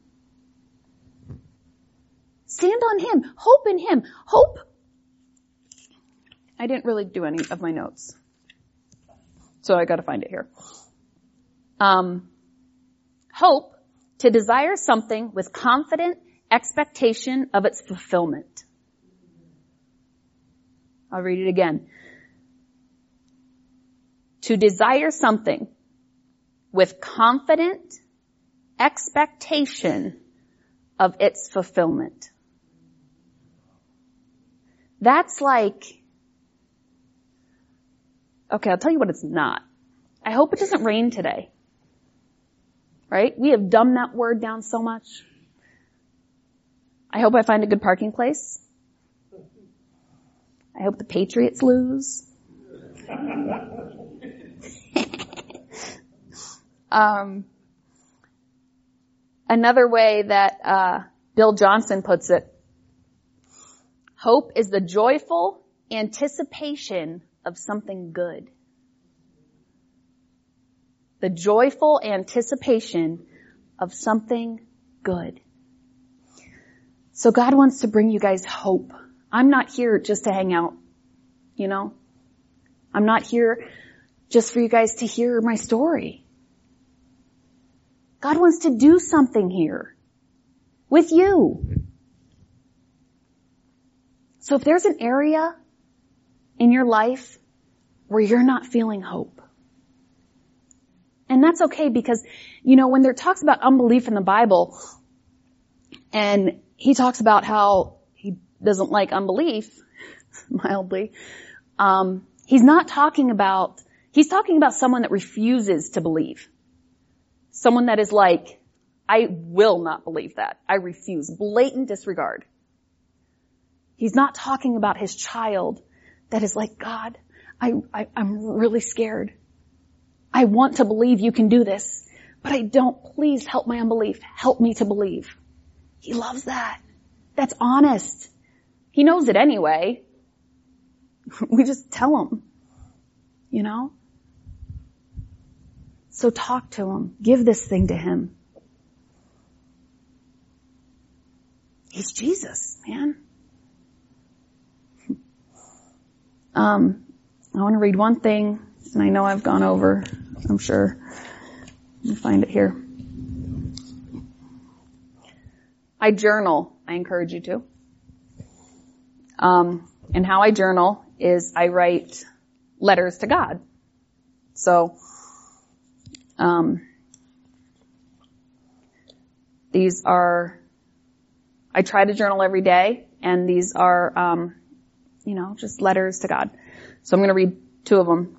Stand on him. Hope in him. Hope. I didn't really do any of my notes. So I gotta find it here. Um, hope, to desire something with confident expectation of its fulfillment. I'll read it again. To desire something with confident expectation of its fulfillment. That's like, okay, I'll tell you what it's not. I hope it doesn't rain today. Right? We have dumbed that word down so much. I hope I find a good parking place. I hope the Patriots lose. um, another way that uh, Bill Johnson puts it, hope is the joyful anticipation of something good. The joyful anticipation of something good. So God wants to bring you guys hope. I'm not here just to hang out, you know. I'm not here just for you guys to hear my story. God wants to do something here with you. So if there's an area in your life where you're not feeling hope, and that's okay because, you know, when there talks about unbelief in the Bible, and he talks about how he doesn't like unbelief, mildly, um, he's not talking about, he's talking about someone that refuses to believe. Someone that is like, I will not believe that. I refuse. Blatant disregard. He's not talking about his child that is like, God, I, I, I'm really scared. I want to believe you can do this, but I don't. Please help my unbelief. Help me to believe. He loves that. That's honest. He knows it anyway. We just tell him, you know? So talk to him. Give this thing to him. He's Jesus, man. Um, I want to read one thing, and I know I've gone over, I'm sure. Let me find it here. I journal. I encourage you to. Um, and how I journal is I write letters to God. So, um, these are, I try to journal every day, and these are, um, you know, just letters to God. So I'm going to read two of them.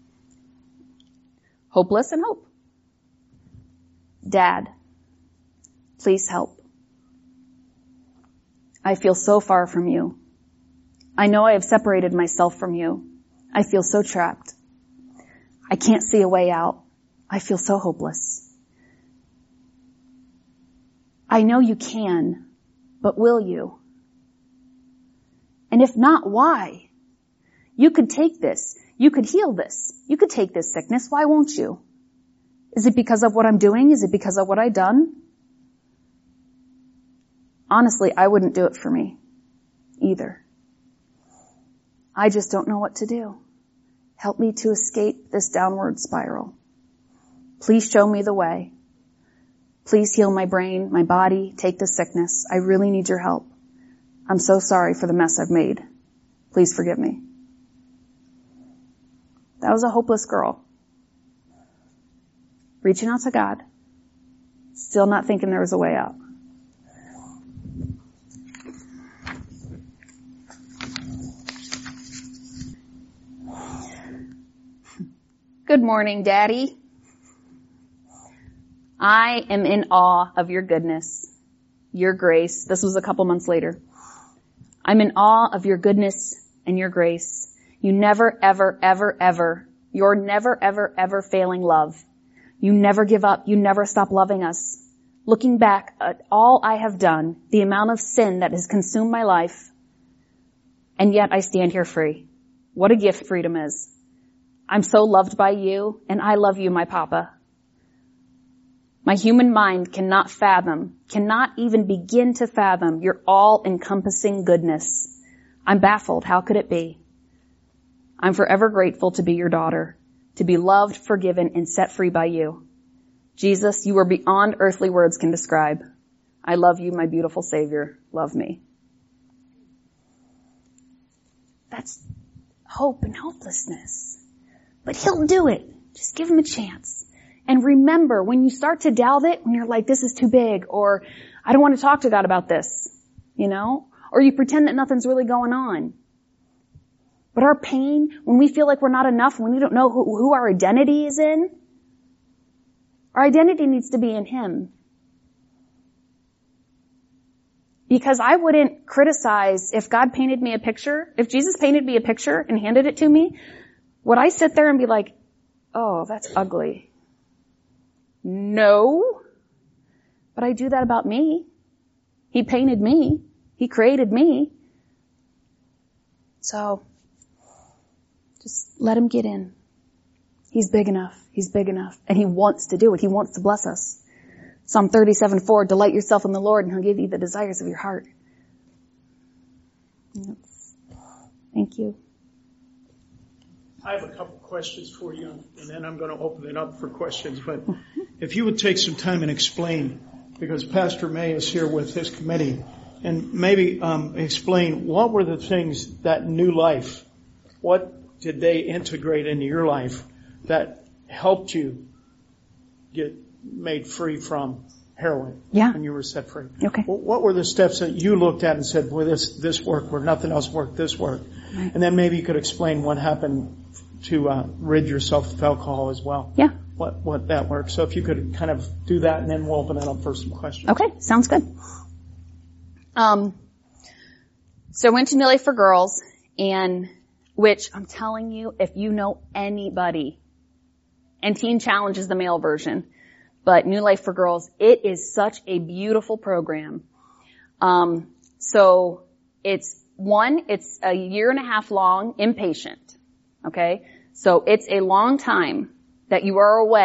Hopeless and hope. Dad, please help. I feel so far from you. I know I have separated myself from you. I feel so trapped. I can't see a way out. I feel so hopeless. I know you can, but will you? And if not, why? You could take this. You could heal this. You could take this sickness. Why won't you? Is it because of what I'm doing? Is it because of what I've done? Honestly, I wouldn't do it for me either. I just don't know what to do. Help me to escape this downward spiral. Please show me the way. Please heal my brain, my body, take the sickness. I really need your help. I'm so sorry for the mess I've made. Please forgive me. That was a hopeless girl. Reaching out to God. Still not thinking there was a way out. Good morning, Daddy. I am in awe of your goodness, your grace. This was a couple months later. I'm in awe of your goodness and your grace. You never, ever, ever, ever, your never, ever, ever failing love. You never give up. You never stop loving us. Looking back at all I have done, the amount of sin that has consumed my life, and yet I stand here free. What a gift freedom is. I'm so loved by you, and I love you, my Papa. My human mind cannot fathom, cannot even begin to fathom your all-encompassing goodness. I'm baffled. How could it be? I'm forever grateful to be your daughter, to be loved, forgiven, and set free by you. Jesus, you are beyond earthly words can describe. I love you, my beautiful Savior. Love me. That's hope and hopelessness. But he'll do it. Just give him a chance. And remember, when you start to doubt it, when you're like, this is too big, or I don't want to talk to God about this, you know, or you pretend that nothing's really going on. But our pain, when we feel like we're not enough, when we don't know who, who our identity is in, our identity needs to be in him. Because I wouldn't criticize if God painted me a picture, if Jesus painted me a picture and handed it to me, would I sit there and be like, oh, that's ugly? No. But I do that about me. He painted me. He created me. So, just let him get in. He's big enough. He's big enough. And he wants to do it. He wants to bless us. Psalm thirty-seven four, delight yourself in the Lord and he'll give you the desires of your heart. Yes. Thank you. I have a couple questions for you, and then I'm going to open it up for questions. But if you would take some time and explain, because Pastor May is here with his committee, and maybe um, explain what were the things that New Life, what did they integrate into your life that helped you get made free from heroin yeah. when you were set free? Okay. What were the steps that you looked at and said, boy, this, this worked, where nothing else worked, this worked? Right. And then maybe you could explain what happened to uh, rid yourself of alcohol as well. Yeah. What what that works. So if you could kind of do that, and then we'll open it up for some questions. Okay, sounds good. Um, so I went to New Life for Girls, and which I'm telling you, if you know anybody, and Teen Challenge is the male version, but New Life for Girls, it is such a beautiful program. Um, so it's one, it's a year and a half long, inpatient. Okay? So it's a long time that you are away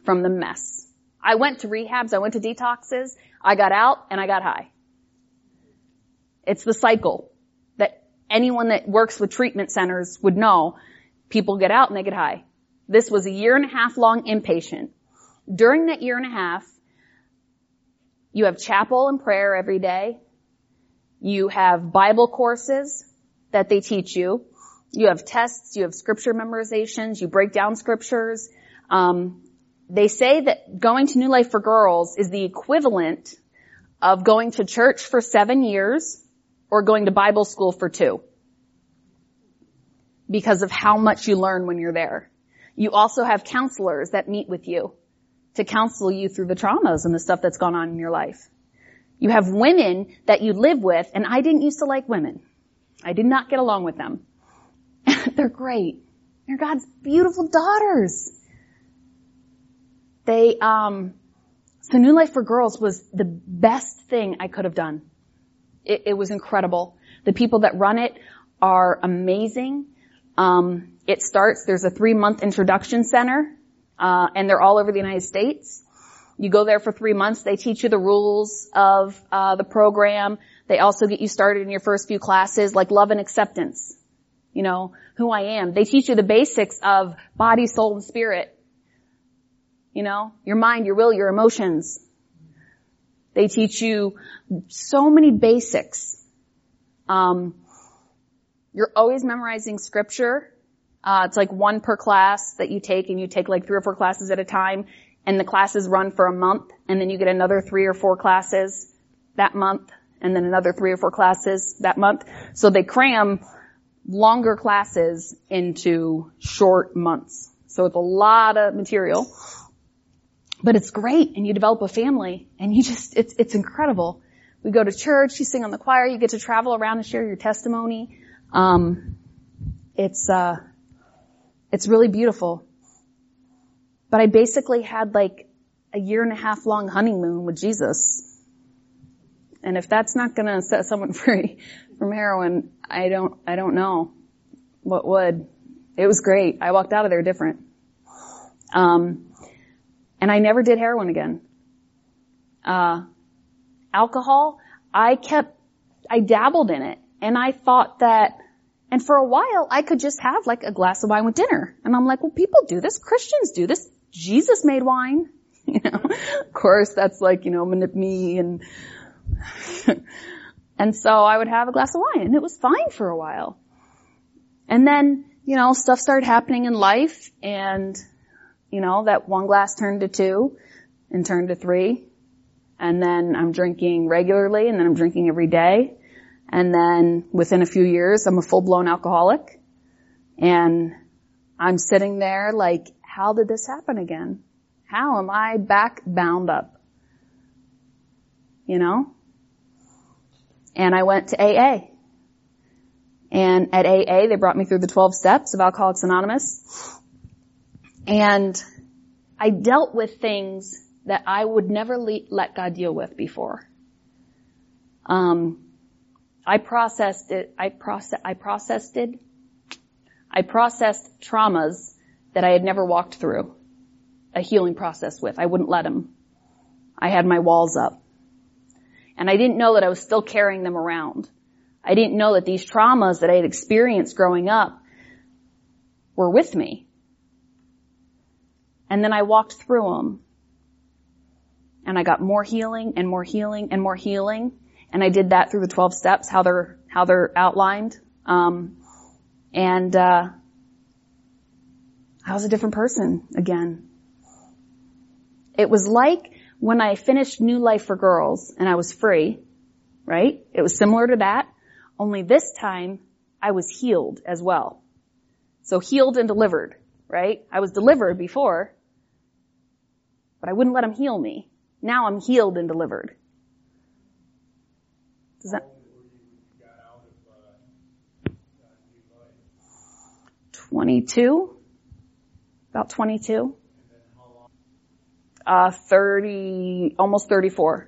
from the mess. I went to rehabs, I went to detoxes, I got out, and I got high. It's the cycle that anyone that works with treatment centers would know. People get out and they get high. This was a year and a half long inpatient. During that year and a half, you have chapel and prayer every day. You have Bible courses that they teach you. You have tests. You have scripture memorizations. You break down scriptures. Um, they say that going to New Life for Girls is the equivalent of going to church for seven years or going to Bible school for two, because of how much you learn when you're there. You also have counselors that meet with you to counsel you through the traumas and the stuff that's gone on in your life. You have women that you live with, and I didn't used to like women. I did not get along with them. They're great. They're God's beautiful daughters. They, um, so New Life for Girls was the best thing I could have done. It, it was incredible. The people that run it are amazing. Um, it starts, there's a three month introduction center, uh, and they're all over the United States. You go there for three months. They teach you the rules of, uh, the program. They also get you started in your first few classes, like love and acceptance. You know, who I am. They teach you the basics of body, soul, and spirit. You know, your mind, your will, your emotions. They teach you so many basics. Um, you're always memorizing scripture. Uh, it's like one per class that you take, and you take like three or four classes at a time, and the classes run for a month, and then you get another three or four classes that month, and then another three or four classes that month. So they cram longer classes into short months. So it's a lot of material. But it's great, and you develop a family, and you just, it's, it's incredible. We go to church, you sing on the choir, you get to travel around and share your testimony. Um, it's, uh, it's really beautiful. But I basically had like a year and a half long honeymoon with Jesus. And if that's not gonna set someone free from heroin, I don't, I don't know what would. It was great. I walked out of there different. Um, And I never did heroin again. Uh, alcohol, I kept, I dabbled in it. And I thought that, and for a while, I could just have like a glass of wine with dinner. And I'm like, well, people do this. Christians do this. Jesus made wine. You know, of course, that's like, you know, manip me and, and so I would have a glass of wine, and it was fine for a while. And then, you know, stuff started happening in life, and you know, that one glass turned to two and turned to three. And then I'm drinking regularly, and then I'm drinking every day. And then within a few years, I'm a full-blown alcoholic. And I'm sitting there like, how did this happen again? How am I back bound up? You know? And I went to A A. And at A A, they brought me through the twelve steps of Alcoholics Anonymous. And I dealt with things that I would never le- let God deal with before. Um, I processed it, I process, I processed it, I processed traumas that I had never walked through a healing process with. I wouldn't let them. I had my walls up. And I didn't know that I was still carrying them around. I didn't know that these traumas that I had experienced growing up were with me. And then I walked through them. And I got more healing and more healing and more healing. And I did that through the twelve steps, how they're, how they're outlined. Um, and, uh, I was a different person again. It was like when I finished New Life for Girls and I was free, right? It was similar to that, only this time I was healed as well. So healed and delivered, right? I was delivered before, but I wouldn't let him heal me. Now I'm healed and delivered. Does that? twenty-two. About twenty-two. Uh, thirty, almost thirty-four.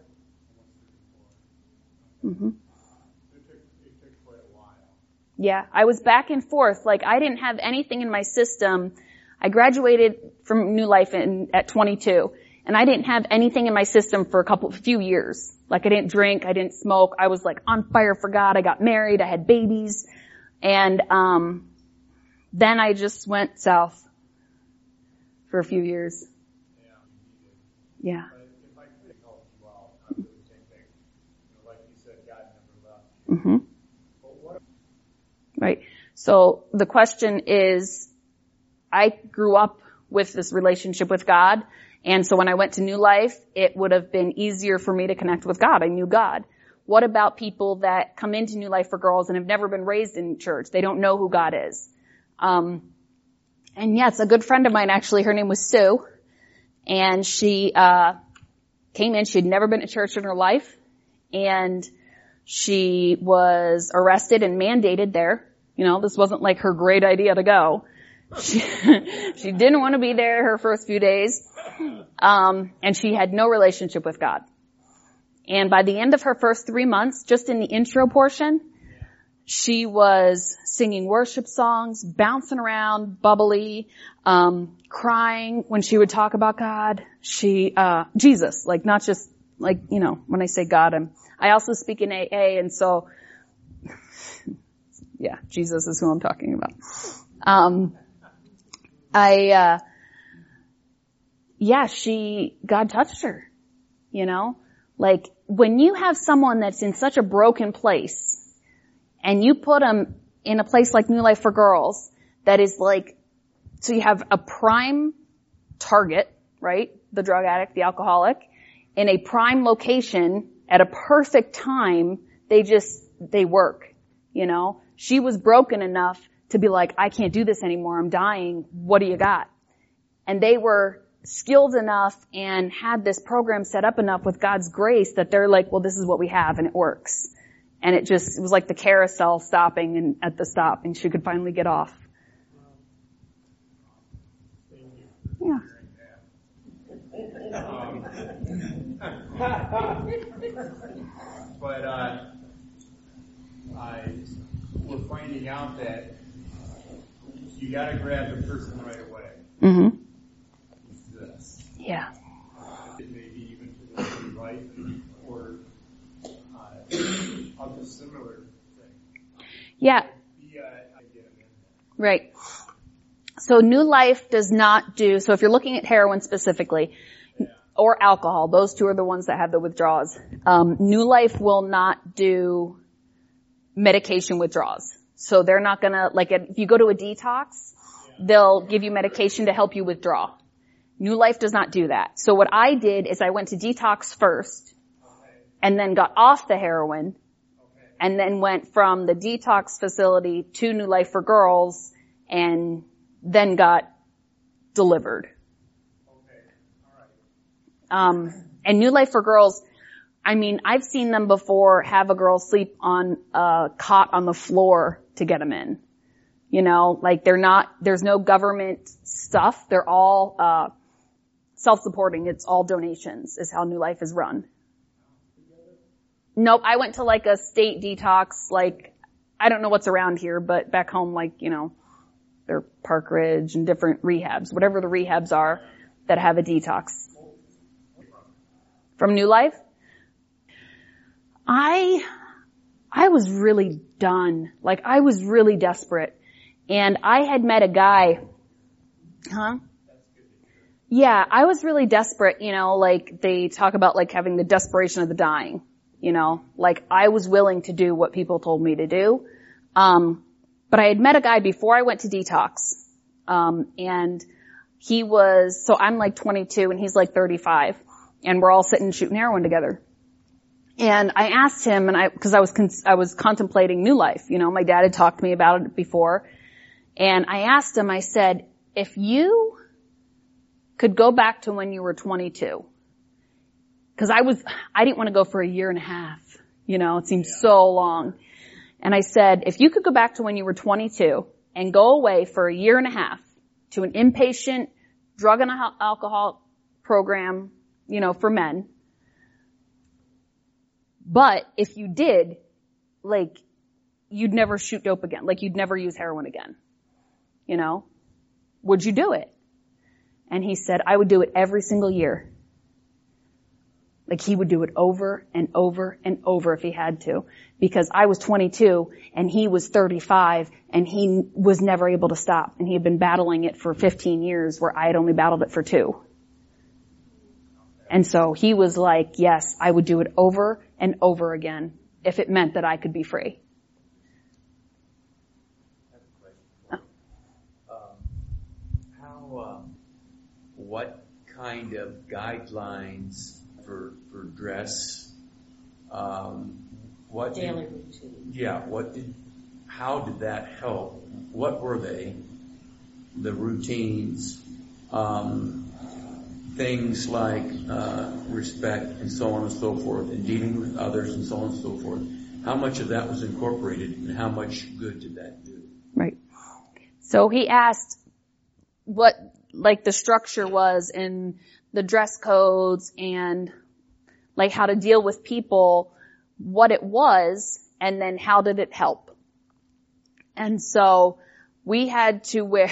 Mm-hmm. Yeah, I was back and forth. Like, I didn't have anything in my system. I graduated from New Life in, at twenty-two, and I didn't have anything in my system for a couple, few years. Like I didn't drink, I didn't smoke, I was like on fire for God, I got married, I had babies, and um then I just went south for a few years. Yeah. Mm-hmm. Right. So the question is, I grew up with this relationship with God, and so when I went to New Life, it would have been easier for me to connect with God. I knew God. What about people that come into New Life for Girls and have never been raised in church? They don't know who God is. Um, and yes, a good friend of mine, actually, her name was Sue, and she uh came in. She had never been to church in her life, and she was arrested and mandated there. You know, this wasn't like her great idea to go. She, she didn't want to be there her first few days. Um, and she had no relationship with God. And by the end of her first three months, just in the intro portion, she was singing worship songs, bouncing around, bubbly, um, crying when she would talk about God. She, uh, Jesus, like not just like, you know, when I say God, I'm, I also speak in A A, and so, yeah, Jesus is who I'm talking about. Um, I, uh, yeah, she, God touched her, you know, like when you have someone that's in such a broken place and you put them in a place like New Life for Girls that is like, so you have a prime target, right? The drug addict, the alcoholic, in a prime location at a perfect time, they just, they work, you know? She was broken enough to be like, I can't do this anymore. I'm dying. What do you got? And they were skilled enough and had this program set up enough with God's grace that they're like, well, this is what we have and it works. And it just, it was like the carousel stopping and at the stop, and she could finally get off. Yeah. But uh, I, we're finding out that you got to grab the person right away. Mm-hmm. This. Yeah. It may be even to the new life or uh, of a similar thing. Yeah. The, uh, I get it. Right. So New Life does not do, so if you're looking at heroin specifically, yeah, or alcohol, those two are the ones that have the withdrawals. Um, New Life will not do medication withdrawals. So they're not gonna, like if you go to a detox, they'll give you medication to help you withdraw. New Life does not do that. So what I did is I went to detox first, and then got off the heroin, and then went from the detox facility to New Life for Girls, and then got delivered. Okay. All right. Um, and New Life for Girls, I mean, I've seen them before have a girl sleep on a cot on the floor to get them in. You know, like they're not, there's no government stuff. They're all, uh, self-supporting. It's all donations is how New Life is run. Nope. I went to like a state detox, like, I don't know what's around here, but back home, like, you know, they're Park Ridge and different rehabs, whatever the rehabs are that have a detox. From New Life? I, I was really done. Like I was really desperate. And I had met a guy, huh? Yeah, I was really desperate, you know, like they talk about like having the desperation of the dying, you know, like I was willing to do what people told me to do. Um, but I had met a guy before I went to detox. Um, and he was, so I'm like twenty-two and he's like thirty-five, and we're all sitting shooting heroin together. And I asked him, and I, cause I was, con- I was contemplating New Life, you know, my dad had talked to me about it before. And I asked him, I said, if you could go back to when you were twenty-two, cause I was, I didn't want to go for a year and a half, you know, it seemed yeah. so long. And I said, if you could go back to when you were twenty-two and go away for a year and a half to an inpatient drug and alcohol program, you know, for men. But if you did, like, you'd never shoot dope again. Like, you'd never use heroin again. You know? Would you do it? And he said, I would do it every single year. Like he would do it over and over and over if he had to. Because I was twenty-two and he was thirty-five and he was never able to stop. And he had been battling it for fifteen years where I had only battled it for two. And so he was like, yes, I would do it over and over again if it meant that I could be free. Oh. Um, how, um, what kind of guidelines for for dress? Um, what daily did, routine. Yeah. What did? How did that help? What were they? The routines, um, things like uh, respect and so on and so forth, and dealing with others and so on and so forth. How much of that was incorporated, and how much good did that do? Right. So he asked what, like, the structure was in the dress codes and, like, how to deal with people, what it was, and then how did it help. And so we had to wear,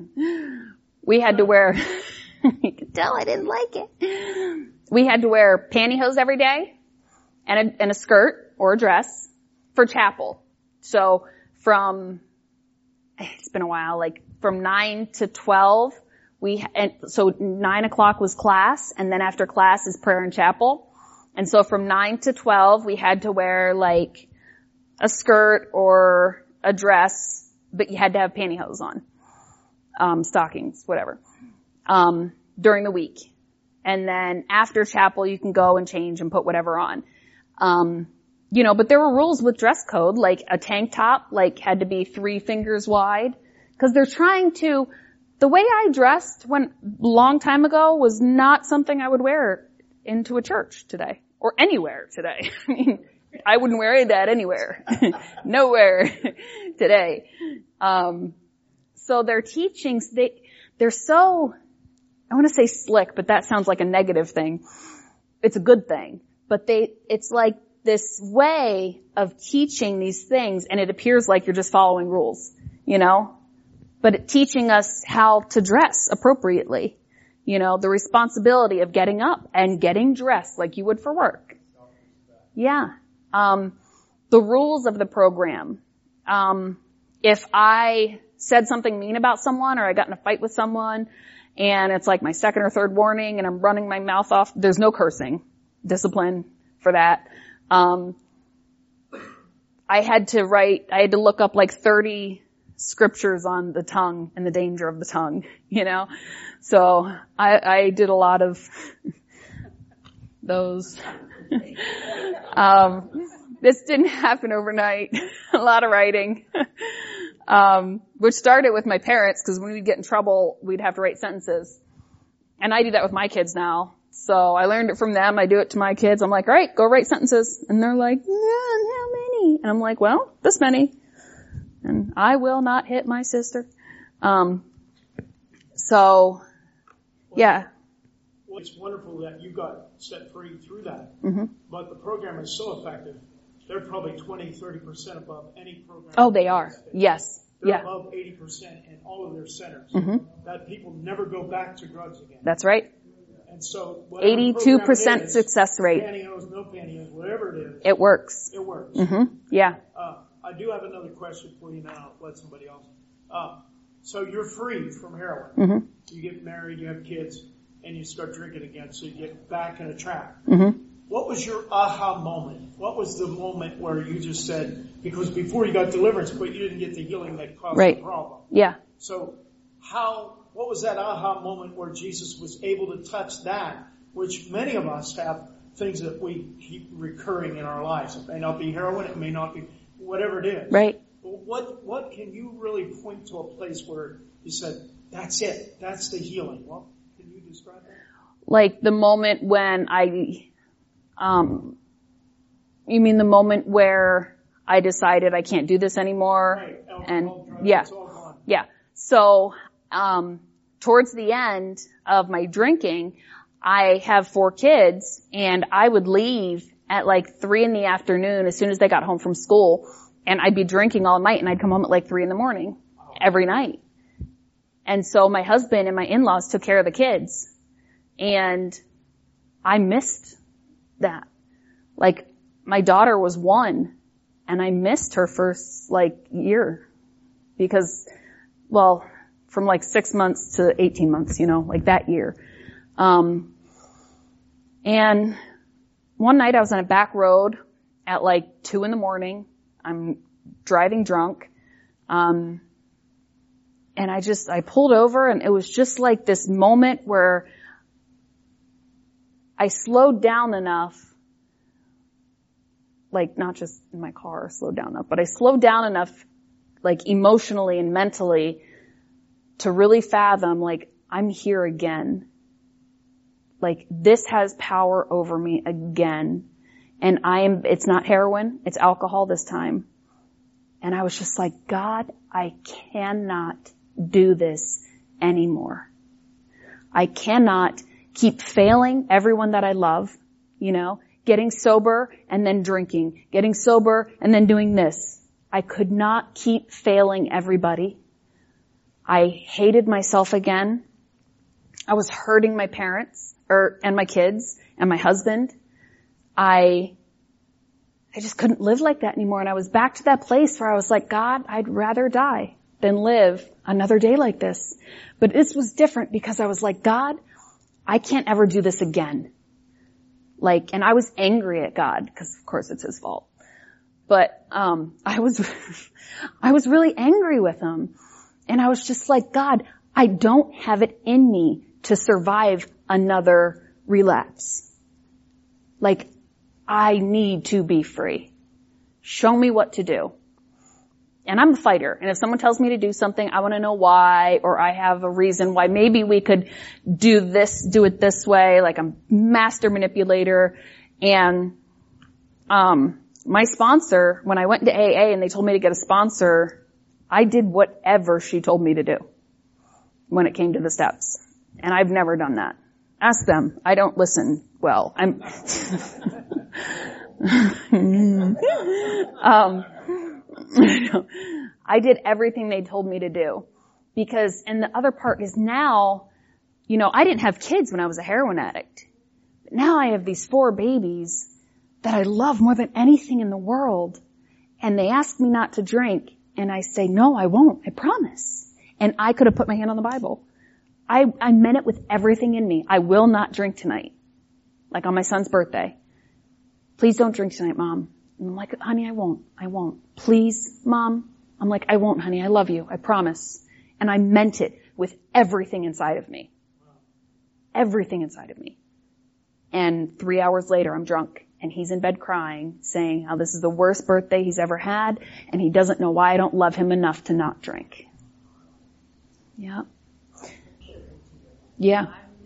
we had to wear, you could tell I didn't like it. We had to wear pantyhose every day and a, and a skirt or a dress for chapel. So from, it's been a while, like from nine to twelve, we, and so nine o'clock was class, and then after class is prayer and chapel. And so from nine to twelve, we had to wear like a skirt or a dress, but you had to have pantyhose on, um, stockings, whatever, um, during the week. And then after chapel, you can go and change and put whatever on. Um, you know, but there were rules with dress code, like a tank top, like had to be three fingers wide, because they're trying to, the way I dressed when, long time ago was not something I would wear into a church today, or anywhere today. I mean, I wouldn't wear that anywhere. Nowhere today. Um, so their teachings, they, they're so, I want to say slick, but that sounds like a negative thing. It's a good thing. But they, it's like this way of teaching these things, and it appears like you're just following rules, you know? But it, teaching us how to dress appropriately. You know, the responsibility of getting up and getting dressed like you would for work. Yeah. Um, the rules of the program. Um, if I said something mean about someone or I got in a fight with someone and it's like my second or third warning and I'm running my mouth off, there's no cursing. Discipline for that. Um, I had to write, I had to look up like thirty scriptures on the tongue and the danger of the tongue, you know? So I, I did a lot of those. um, this didn't happen overnight. A lot of writing. um, which started with my parents, because when we'd get in trouble, we'd have to write sentences. And I do that with my kids now. So I learned it from them. I do it to my kids. I'm like, all right, go write sentences. And they're like, yeah, how many? And I'm like, well, this many. And I will not hit my sister. Um, so, yeah. Well, it's wonderful that you got set free through that. Mm-hmm. But the program is so effective. They're probably twenty, thirty percent above any program. Oh, they are. Yes. They're Yeah. above eighty percent in all of their centers. Mm-hmm. That people never go back to drugs again. That's right. And so, whatever eighty-two percent program it is, success rate. pantyhose, no pantyhose, whatever it is, It works. it works. Mm-hmm. Yeah. Uh, I do have another question for you now. I'll let somebody else. Uh, so you're free from heroin. Mm-hmm. You get married, you have kids, and you start drinking again, so you get back in a trap. Mm-hmm. What was your aha moment? What was the moment where you just said, because before you got deliverance, but you didn't get the healing that caused Right. the problem. Yeah. So how, what was that aha moment where Jesus was able to touch that, which many of us have things that we keep recurring in our lives. It may not be heroin, it may not be whatever it is. Right. But what, what can you really point to a place where you said, that's it, that's the healing? Well, can you describe that? Like the moment when I, um, you mean the moment where I decided I can't do this anymore? Right. Alcohol, And drugs, yeah, it's all gone. yeah. So, um, towards the end of my drinking, I have four kids, and I would leave at like three in the afternoon as soon as they got home from school, and I'd be drinking all night, and I'd come home at like three in the morning every night. And so my husband and my in-laws took care of the kids. And I missed that. Like, my daughter was one, and I missed her first, like, year. Because, well, from like six months to eighteen months, you know, like that year. Um, and one night I was on a back road at like two in the morning. I'm driving drunk. Um, and I just, I pulled over, and it was just like this moment where I slowed down enough, like not just in my car slowed down enough, but I slowed down enough, like emotionally and mentally, to really fathom, like, I'm here again. Like, this has power over me again. And I am, it's not heroin, it's alcohol this time. And I was just like, God, I cannot do this anymore. I cannot keep failing everyone that I love, you know, getting sober and then drinking, getting sober and then doing this. I could not keep failing everybody. I hated myself again. I was hurting my parents or, and my kids and my husband. I, I just couldn't live like that anymore. And I was back to that place where I was like, God, I'd rather die than live another day like this. But this was different because I was like, God, I can't ever do this again. Like, and I was angry at God because of course it's his fault. But, um, I was, I was really angry with him. And I was just like, God, I don't have it in me to survive another relapse. Like, I need to be free. Show me what to do. And I'm a fighter. And if someone tells me to do something, I want to know why, or I have a reason why maybe we could do this, do it this way. Like, I'm a master manipulator. And, um, my sponsor, when I went to A A and they told me to get a sponsor, I did whatever she told me to do when it came to the steps. And I've never done that. Ask them. I don't listen well. I'm, um, I did everything they told me to do. Because, and the other part is now, you know, I didn't have kids when I was a heroin addict. But now I have these four babies that I love more than anything in the world. And they ask me not to drink. And I say, no, I won't. I promise. And I could have put my hand on the Bible. I, I meant it with everything in me. I will not drink tonight. Like on my son's birthday. Please don't drink tonight, Mom. And I'm like, honey, I won't. I won't. Please, Mom. I'm like, I won't, honey. I love you. I promise. And I meant it with everything inside of me. Everything inside of me. And three hours later, I'm drunk. And he's in bed crying, saying how this is the worst birthday he's ever had, and he doesn't know why I don't love him enough to not drink. Yeah. Yeah.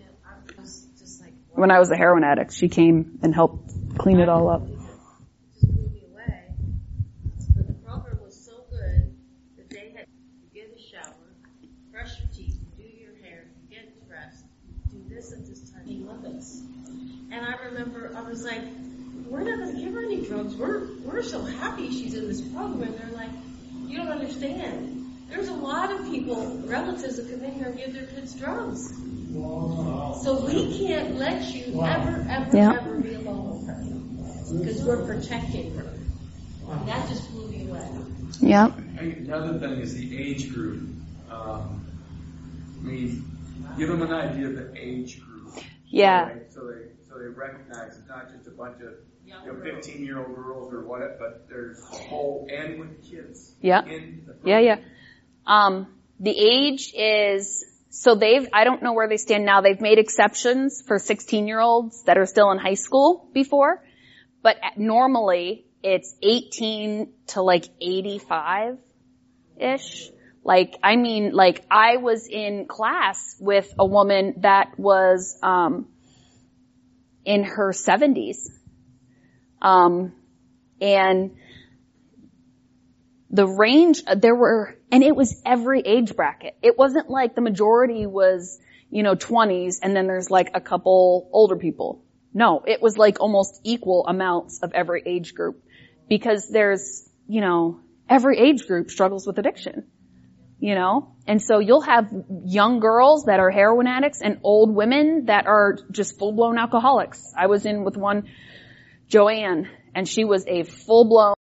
When I was a heroin addict, she came and helped clean it all up. Just blew me away. But the program was so good that they had to get a shower, brush your teeth, do your hair, get dressed, do this at this time. He loved us. And I remember I was like, we're not going to give her any drugs. We're, we're so happy she's in this program. And they're like, you don't understand. There's a lot of people, relatives that come in here and give their kids drugs. Wow. So we can't let you wow. ever, ever, yeah. ever be alone with her. Because we're protecting her. Wow. And that just blew me away. Yeah. Another thing is the age group. Um, I mean, give them an idea of the age group. Yeah. Right? So they so they recognize it's not just a bunch of you know, fifteen-year-old girls or whatever, but there's a whole, and with kids. Yeah. Yeah, yeah. Um, the age is, so they've, I don't know where they stand now. They've made exceptions for sixteen-year-olds that are still in high school before, but normally it's eighteen to like eighty-five-ish. Like, I mean, like, I was in class with a woman that was, um, in her seventies. Um, and the range, there were, and it was every age bracket. It wasn't like the majority was, you know, twenties and then there's like a couple older people. No, it was like almost equal amounts of every age group because there's, you know, every age group struggles with addiction. you know? And so you'll have young girls that are heroin addicts and old women that are just full-blown alcoholics. I was in with one, Joanne, and she was a full-blown